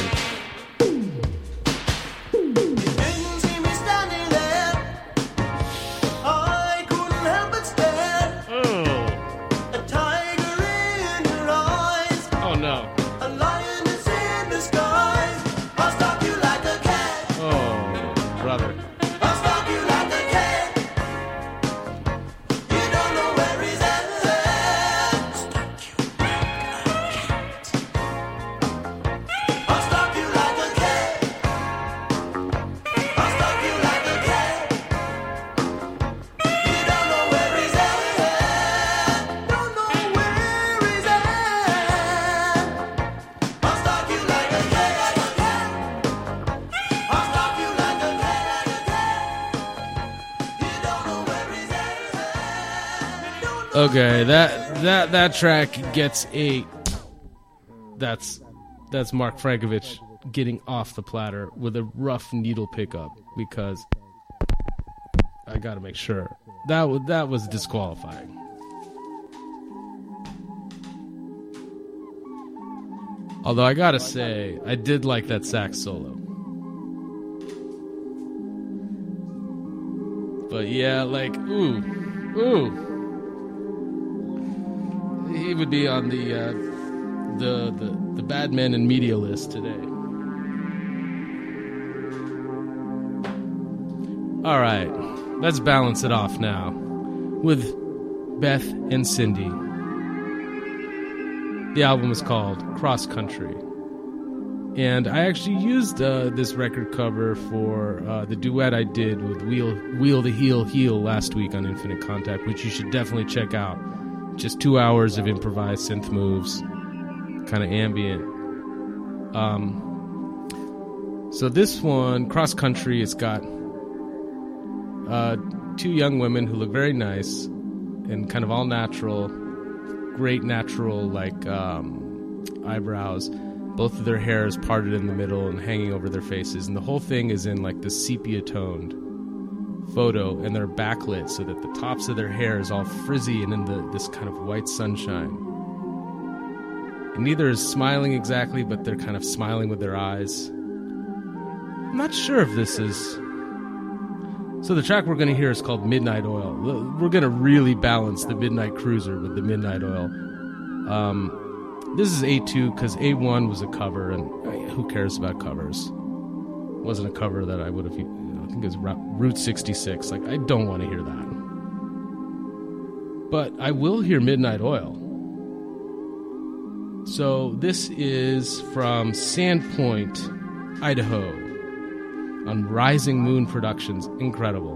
Speaker 6: Okay, that track gets 8. That's Mark Frankovich getting off the platter with a rough needle pickup because I got to make sure that was disqualifying. Although I gotta say, I did like that sax solo. But yeah, like, ooh. He would be on the bad men in media list today. All right, let's balance it off now with Beth and Cindy. The album is called Cross Country. And I actually used this record cover for the duet I did with Wheel the Heel last week on Infinite Contact, which you should definitely check out. Just 2 hours of improvised synth moves, kind of ambient. So this one, Cross Country, it's got 2 young women who look very nice and kind of all natural. Great natural, like, eyebrows. Both of their hair is parted in the middle and hanging over their faces. And the whole thing is in, like, this sepia-toned photo. And they're backlit so that the tops of their hair is all frizzy and in this kind of white sunshine. And neither is smiling exactly, but they're kind of smiling with their eyes. I'm not sure if this is... So the track we're going to hear is called Midnight Oil. We're going to really balance the Midnight Cruiser with the Midnight Oil. This is A2 because A1 was a cover, and who cares about covers? It wasn't a cover that I would have... I think it was Route 66. Like, I don't want to hear that. But I will hear Midnight Oil. So this is from Sandpoint, Idaho, on Rising Moon Productions. Incredible.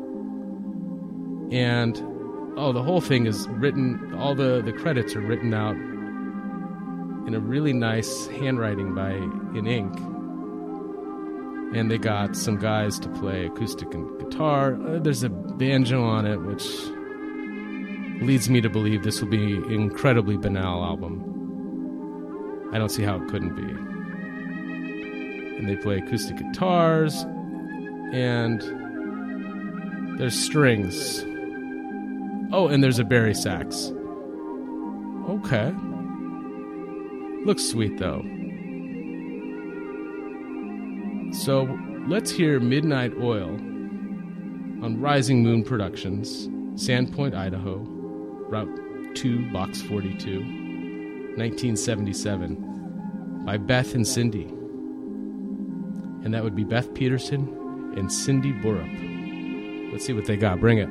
Speaker 6: And the whole thing is written, all the credits are written out in a really nice handwriting in ink. And they got some guys to play acoustic and guitar. There's a banjo on it, which leads me to believe this will be an incredibly banal album. I don't see how it couldn't be. And they play acoustic guitars, and there's strings. Oh, and there's a bari sax. Okay. Looks sweet, though. So, let's hear Midnight Oil on Rising Moon Productions, Sandpoint, Idaho, Route 2, Box 42, 1977, by Beth and Cindy. And that would be Beth Peterson and Cindy Borup. Let's see what they got. Bring it.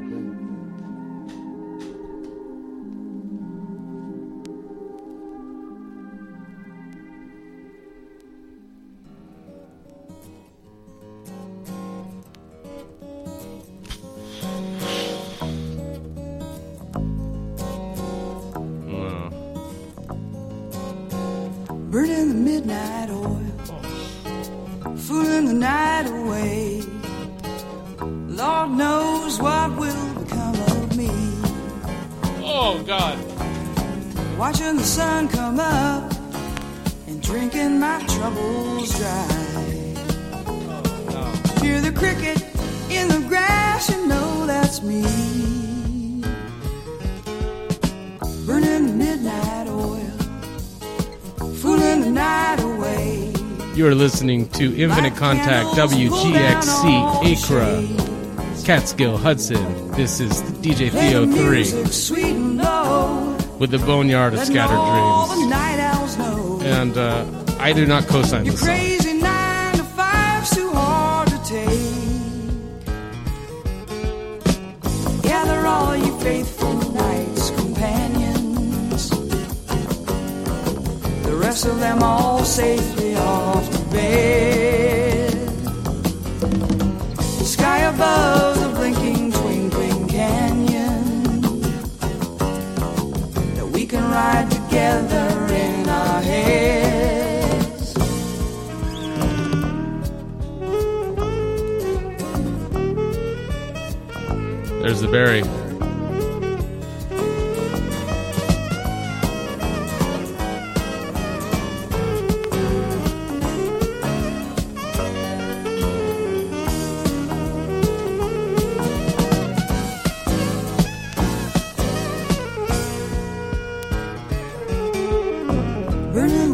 Speaker 10: Burning the midnight oil, fooling the night away. Lord knows what will become of me.
Speaker 6: Oh, God.
Speaker 10: Watching the sun come up and drinking my troubles dry.
Speaker 6: Oh, no.
Speaker 10: Hear the cricket in the grass, you know that's me. Burning the midnight oil, fooling the night away.
Speaker 6: You are listening to Infinite Contact, WGXC, Acra, Catskill, Hudson. This is DJ Theo 3 with the Boneyard of Scattered Dreams. And I do not co-sign this song.
Speaker 10: Crazy 9 to 5's too hard to take. Gather all you faithful night's companions, the rest of them all safely off to bed. The sky above the blinking, twinkling canyon that we can ride together in our heads.
Speaker 6: There's the berry.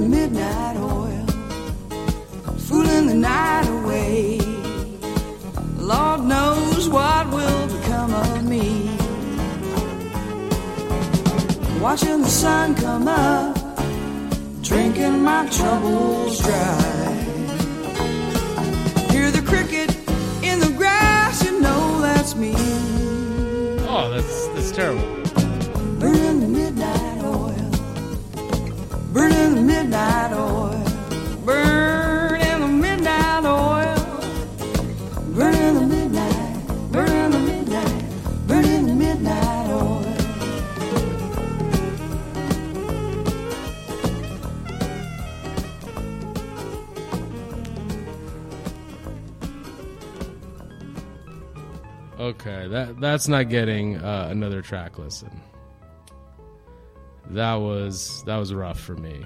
Speaker 10: midnight oil, fooling the night away. Lord knows what will become of me. Watching the sun come up, drinking my troubles dry. Hear the cricket in the grass, you know that's me.
Speaker 6: Oh, that's terrible.
Speaker 10: Burning the midnight oil, burning the midnight oil, burning the midnight oil, burning the midnight, burning the midnight, burning the midnight oil.
Speaker 6: Okay, that's not getting another track listen. That was rough for me.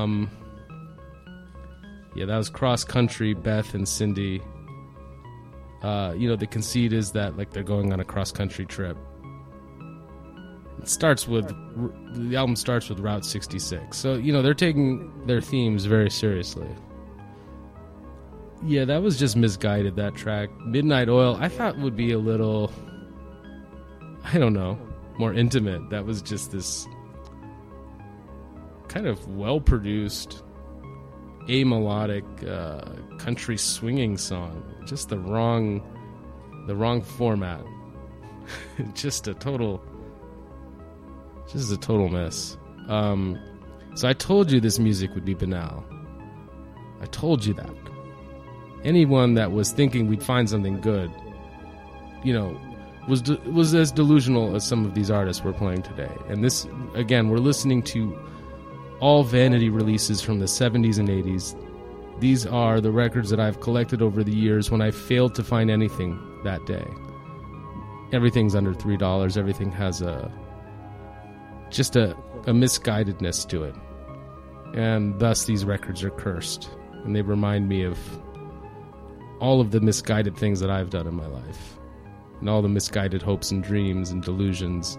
Speaker 6: Yeah, that was Cross Country, Beth and Cindy. The conceit is that like they're going on a cross country trip. The album starts with Route 66. So, they're taking their themes very seriously. Yeah, that was just misguided, that track. Midnight Oil, I thought would be a little, I don't know, more intimate. That was just this kind of well-produced, amelodic country swinging song. Just the wrong format. Just a total mess. So I told you this music would be banal. I told you that. Anyone that was thinking we'd find something good, was as delusional as some of these artists we're playing today. And this, again, we're listening to all vanity releases from the 70s and 80s. These are the records that I've collected over the years when I failed to find anything that day. Everything's under $3. Everything has a misguidedness to it. And thus these records are cursed. And they remind me of all of the misguided things that I've done in my life. And all the misguided hopes and dreams and delusions.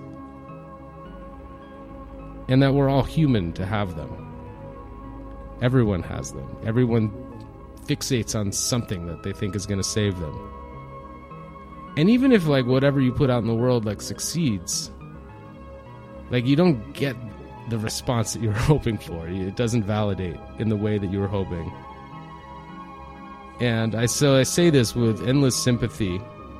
Speaker 6: And that we're all human to have them. Everyone has them. Everyone fixates on something that they think is going to save them. And even if whatever you put out in the world succeeds, you don't get the response that you were hoping for. It doesn't validate in the way that you were hoping. And I say this with endless sympathy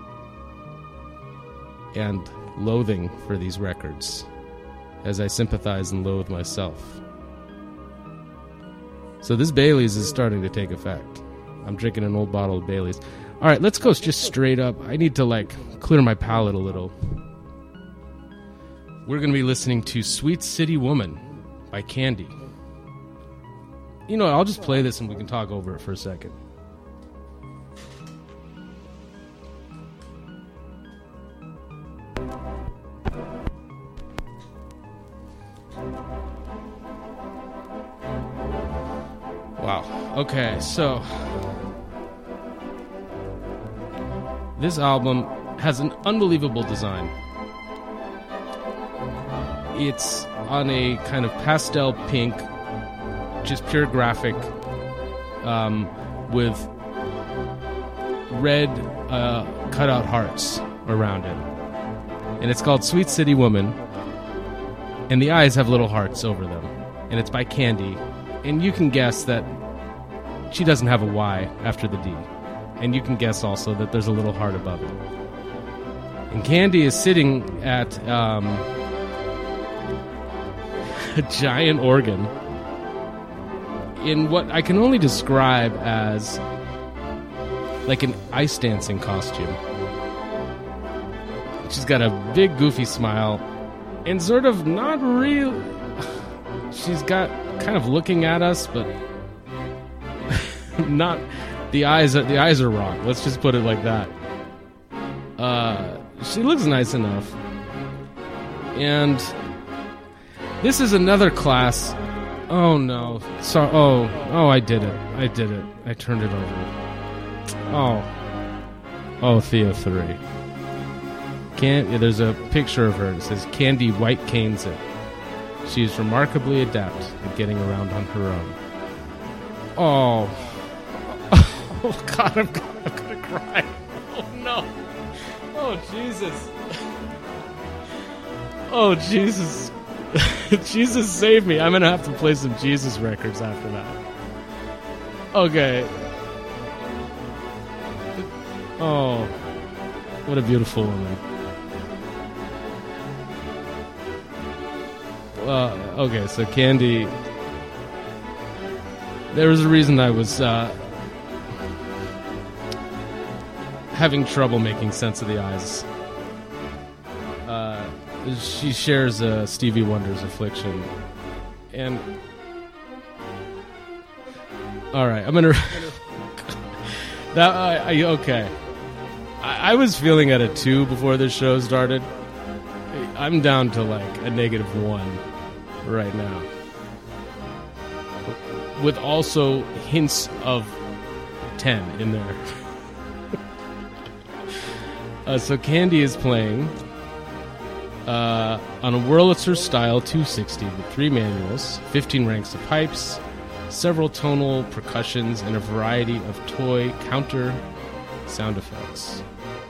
Speaker 6: and loathing for these records, as I sympathize and loathe myself. So this Bailey's is starting to take effect. I'm drinking an old bottle of Bailey's. All right, let's go just straight up. I need to clear my palate a little. We're going to be listening to Sweet City Woman by Candy. I'll just play this and we can talk over it for a second. Wow. Okay, so this album has an unbelievable design. It's on a kind of pastel pink, just pure graphic, with red cutout hearts around it. And it's called Sweet City Woman. And the eyes have little hearts over them. And it's by Candy. And you can guess that she doesn't have a Y after the D. And you can guess also that there's a little heart above it. And Candy is sitting at a giant organ in what I can only describe as an ice dancing costume. She's got a big goofy smile and sort of not real. She's got kind of looking at us, but not the eyes. The eyes are wrong. Let's just put it like that. She looks nice enough, and this is another class. Oh no! So I did it. I turned it over. Oh, Thea 3. There's a picture of her. It says Candy White Canes it. She is remarkably adept at getting around on her own. Oh. Oh, God, I'm gonna cry. Oh, no. Oh, Jesus. Oh, Jesus. Jesus, save me. I'm going to have to play some Jesus records after that. Okay. Oh, what a beautiful woman. Okay, so Candy... There was a reason I was having trouble making sense of the eyes. She shares Stevie Wonder's affliction. And... Alright, I'm gonna... Okay. I was feeling at a 2 before this show started. I'm down to like a -1 right now. With also hints of 10 in there. So Candy is playing on a Wurlitzer style 260 with 3 manuals, 15 ranks of pipes, several tonal percussions, and a variety of toy counter sound effects.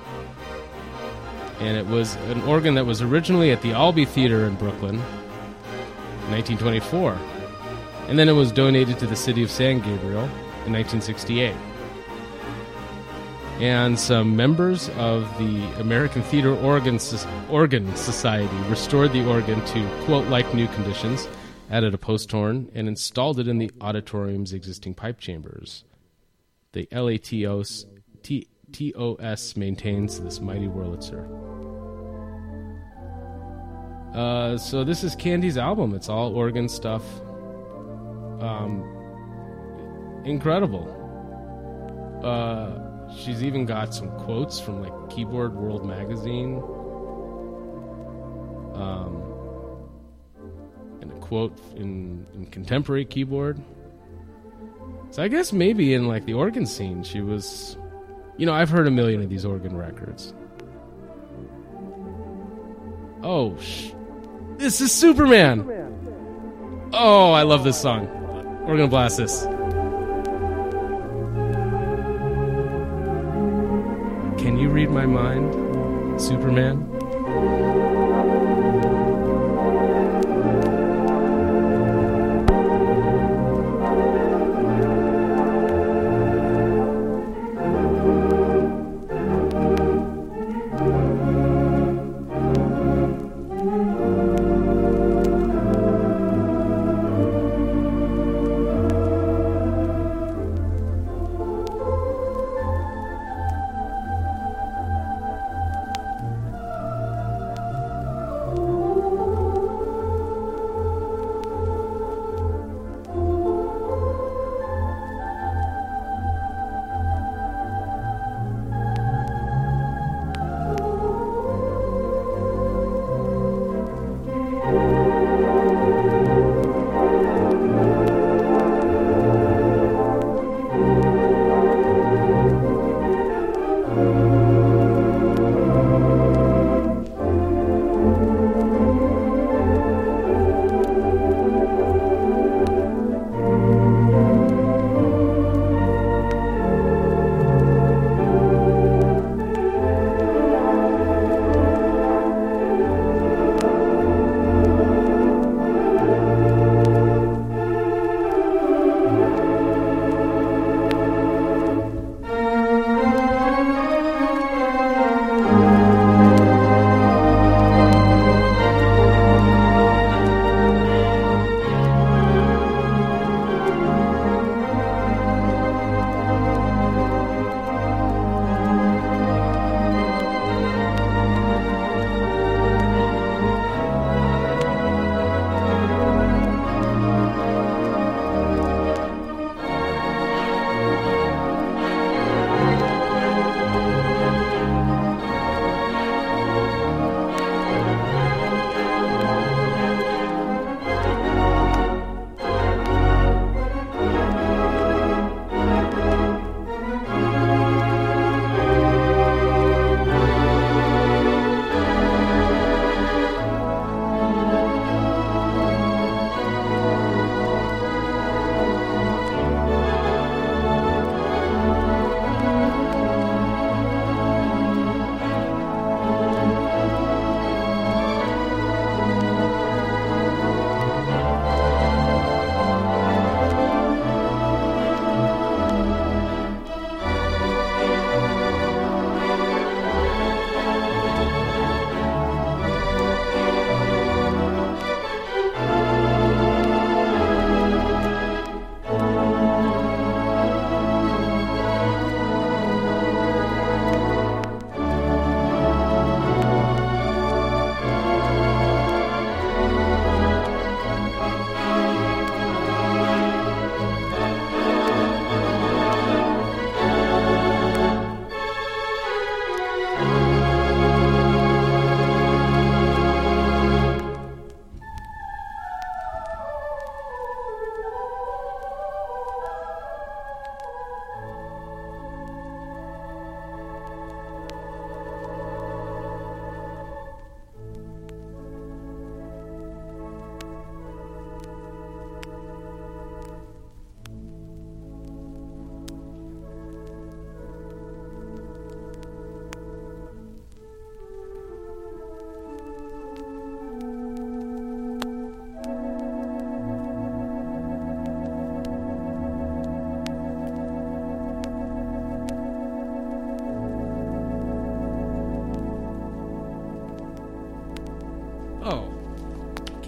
Speaker 6: And it was an organ that was originally at the Albee Theater in Brooklyn in 1924. And then it was donated to the city of San Gabriel in 1968. And some members of the American Theater Organ Society restored the organ to, quote, like new conditions, added a post horn, and installed it in the auditorium's existing pipe chambers. The LATOS maintains this mighty Wurlitzer. So this is Candy's album. It's all organ stuff. Incredible. She's even got some quotes from like Keyboard World magazine. And a quote in contemporary keyboard. So I guess maybe in like the organ scene she was, you know, I've heard a million of these organ records. Oh, this is Superman. Oh, I love this song. We're gonna blast this. Can you read my mind, Superman?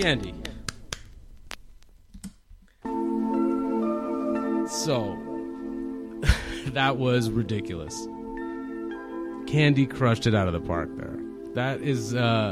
Speaker 6: Candy. So, that was ridiculous. Candy crushed it out of the park there. That is,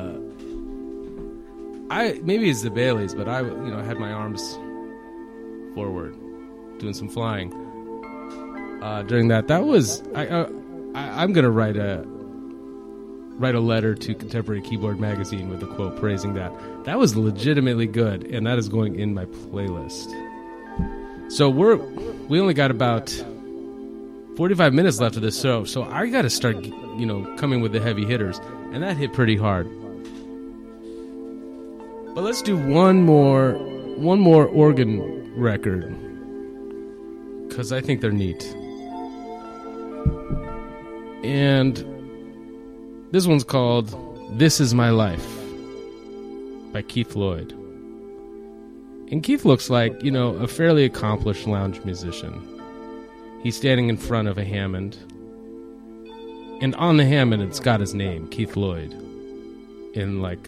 Speaker 6: maybe it's the Baileys, but I had my arms forward, doing some flying during that. That was, I'm gonna write a letter to Contemporary Keyboard Magazine with a quote praising that. That was legitimately good, and that is going in my playlist. So we only got about 45 minutes left of this show, so I got to start, coming with the heavy hitters, and that hit pretty hard. But let's do one more organ record, because I think they're neat. And this one's called "This Is My Life" by Keith Lloyd. And Keith looks like, a fairly accomplished lounge musician. He's standing in front of a Hammond. And on the Hammond, it's got his name, Keith Lloyd. In I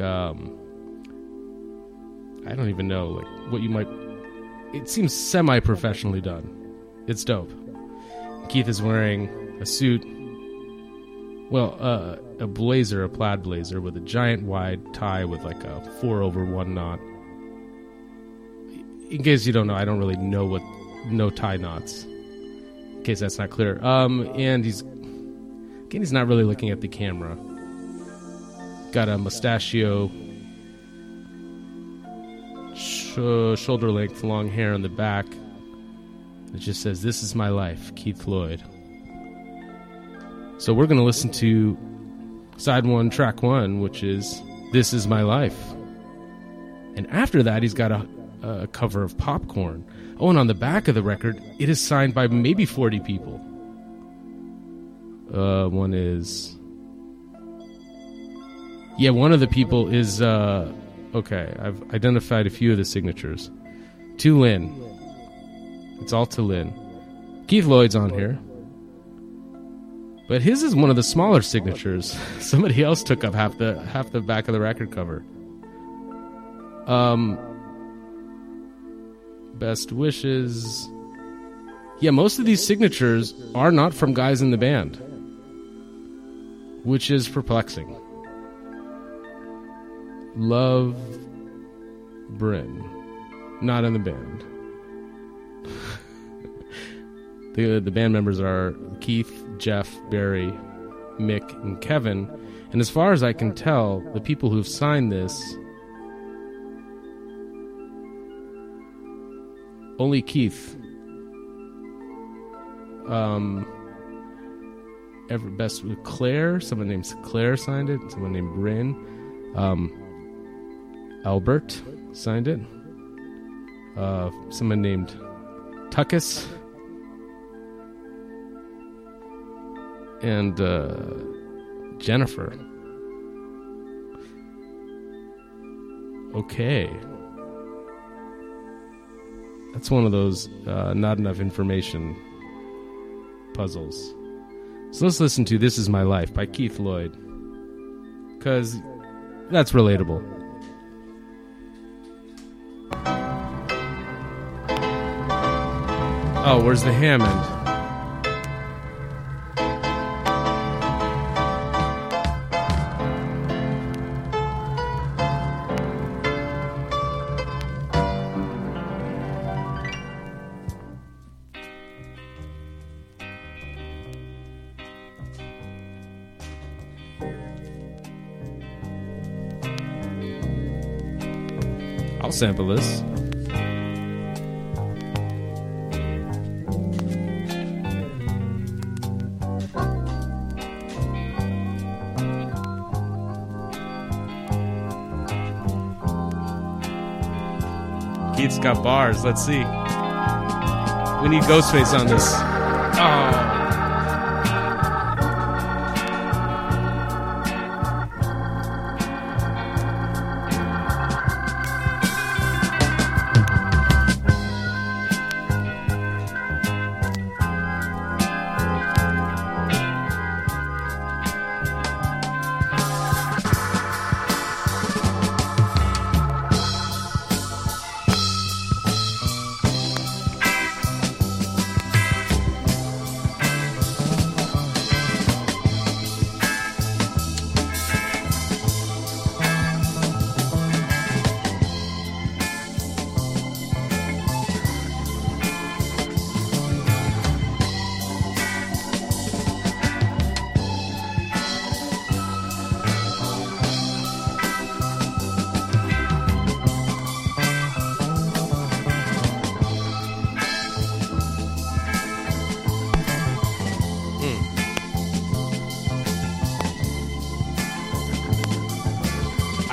Speaker 6: don't even know, what you might... It seems semi-professionally done. It's dope. Keith is wearing a suit, a blazer, a plaid blazer with a giant wide tie with a 4/1 knot. In case you don't know, I don't really know no tie knots. In case that's not clear. And he's not really looking at the camera. Got a mustachio, shoulder length, long hair on the back. It just says, "This is my life, Keith Lloyd." So we're going to listen to side 1, track 1, which is "This Is My Life." And after that, he's got a cover of Popcorn. Oh, and on the back of the record, it is signed by maybe 40 people. One of the people is, I've identified a few of the signatures. To Lynn. It's all to Lynn. Keith Lloyd's on here. But his is one of the smaller signatures. Somebody else took up half the back of the record cover. Best wishes. Yeah, most of these signatures are not from guys in the band, which is perplexing. Love Bryn, not in the band. The band members are Keith, Jeff, Barry, Mick, and Kevin. And as far as I can tell, the people who've signed this, only Keith. Best with Claire. Someone named Claire signed it. Someone named Bryn. Albert signed it. Someone named Tuckus. And Jennifer. Okay. That's one of those not enough information puzzles. So let's listen to "This Is My Life" by Keith Lloyd, because that's relatable. Oh, where's the Hammond? I'll sample this. Keith's got bars. Let's see. We need Ghostface on this. Oh.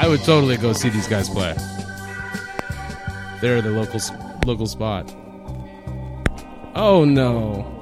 Speaker 6: I would totally go see these guys play. They're the local spot. Oh no.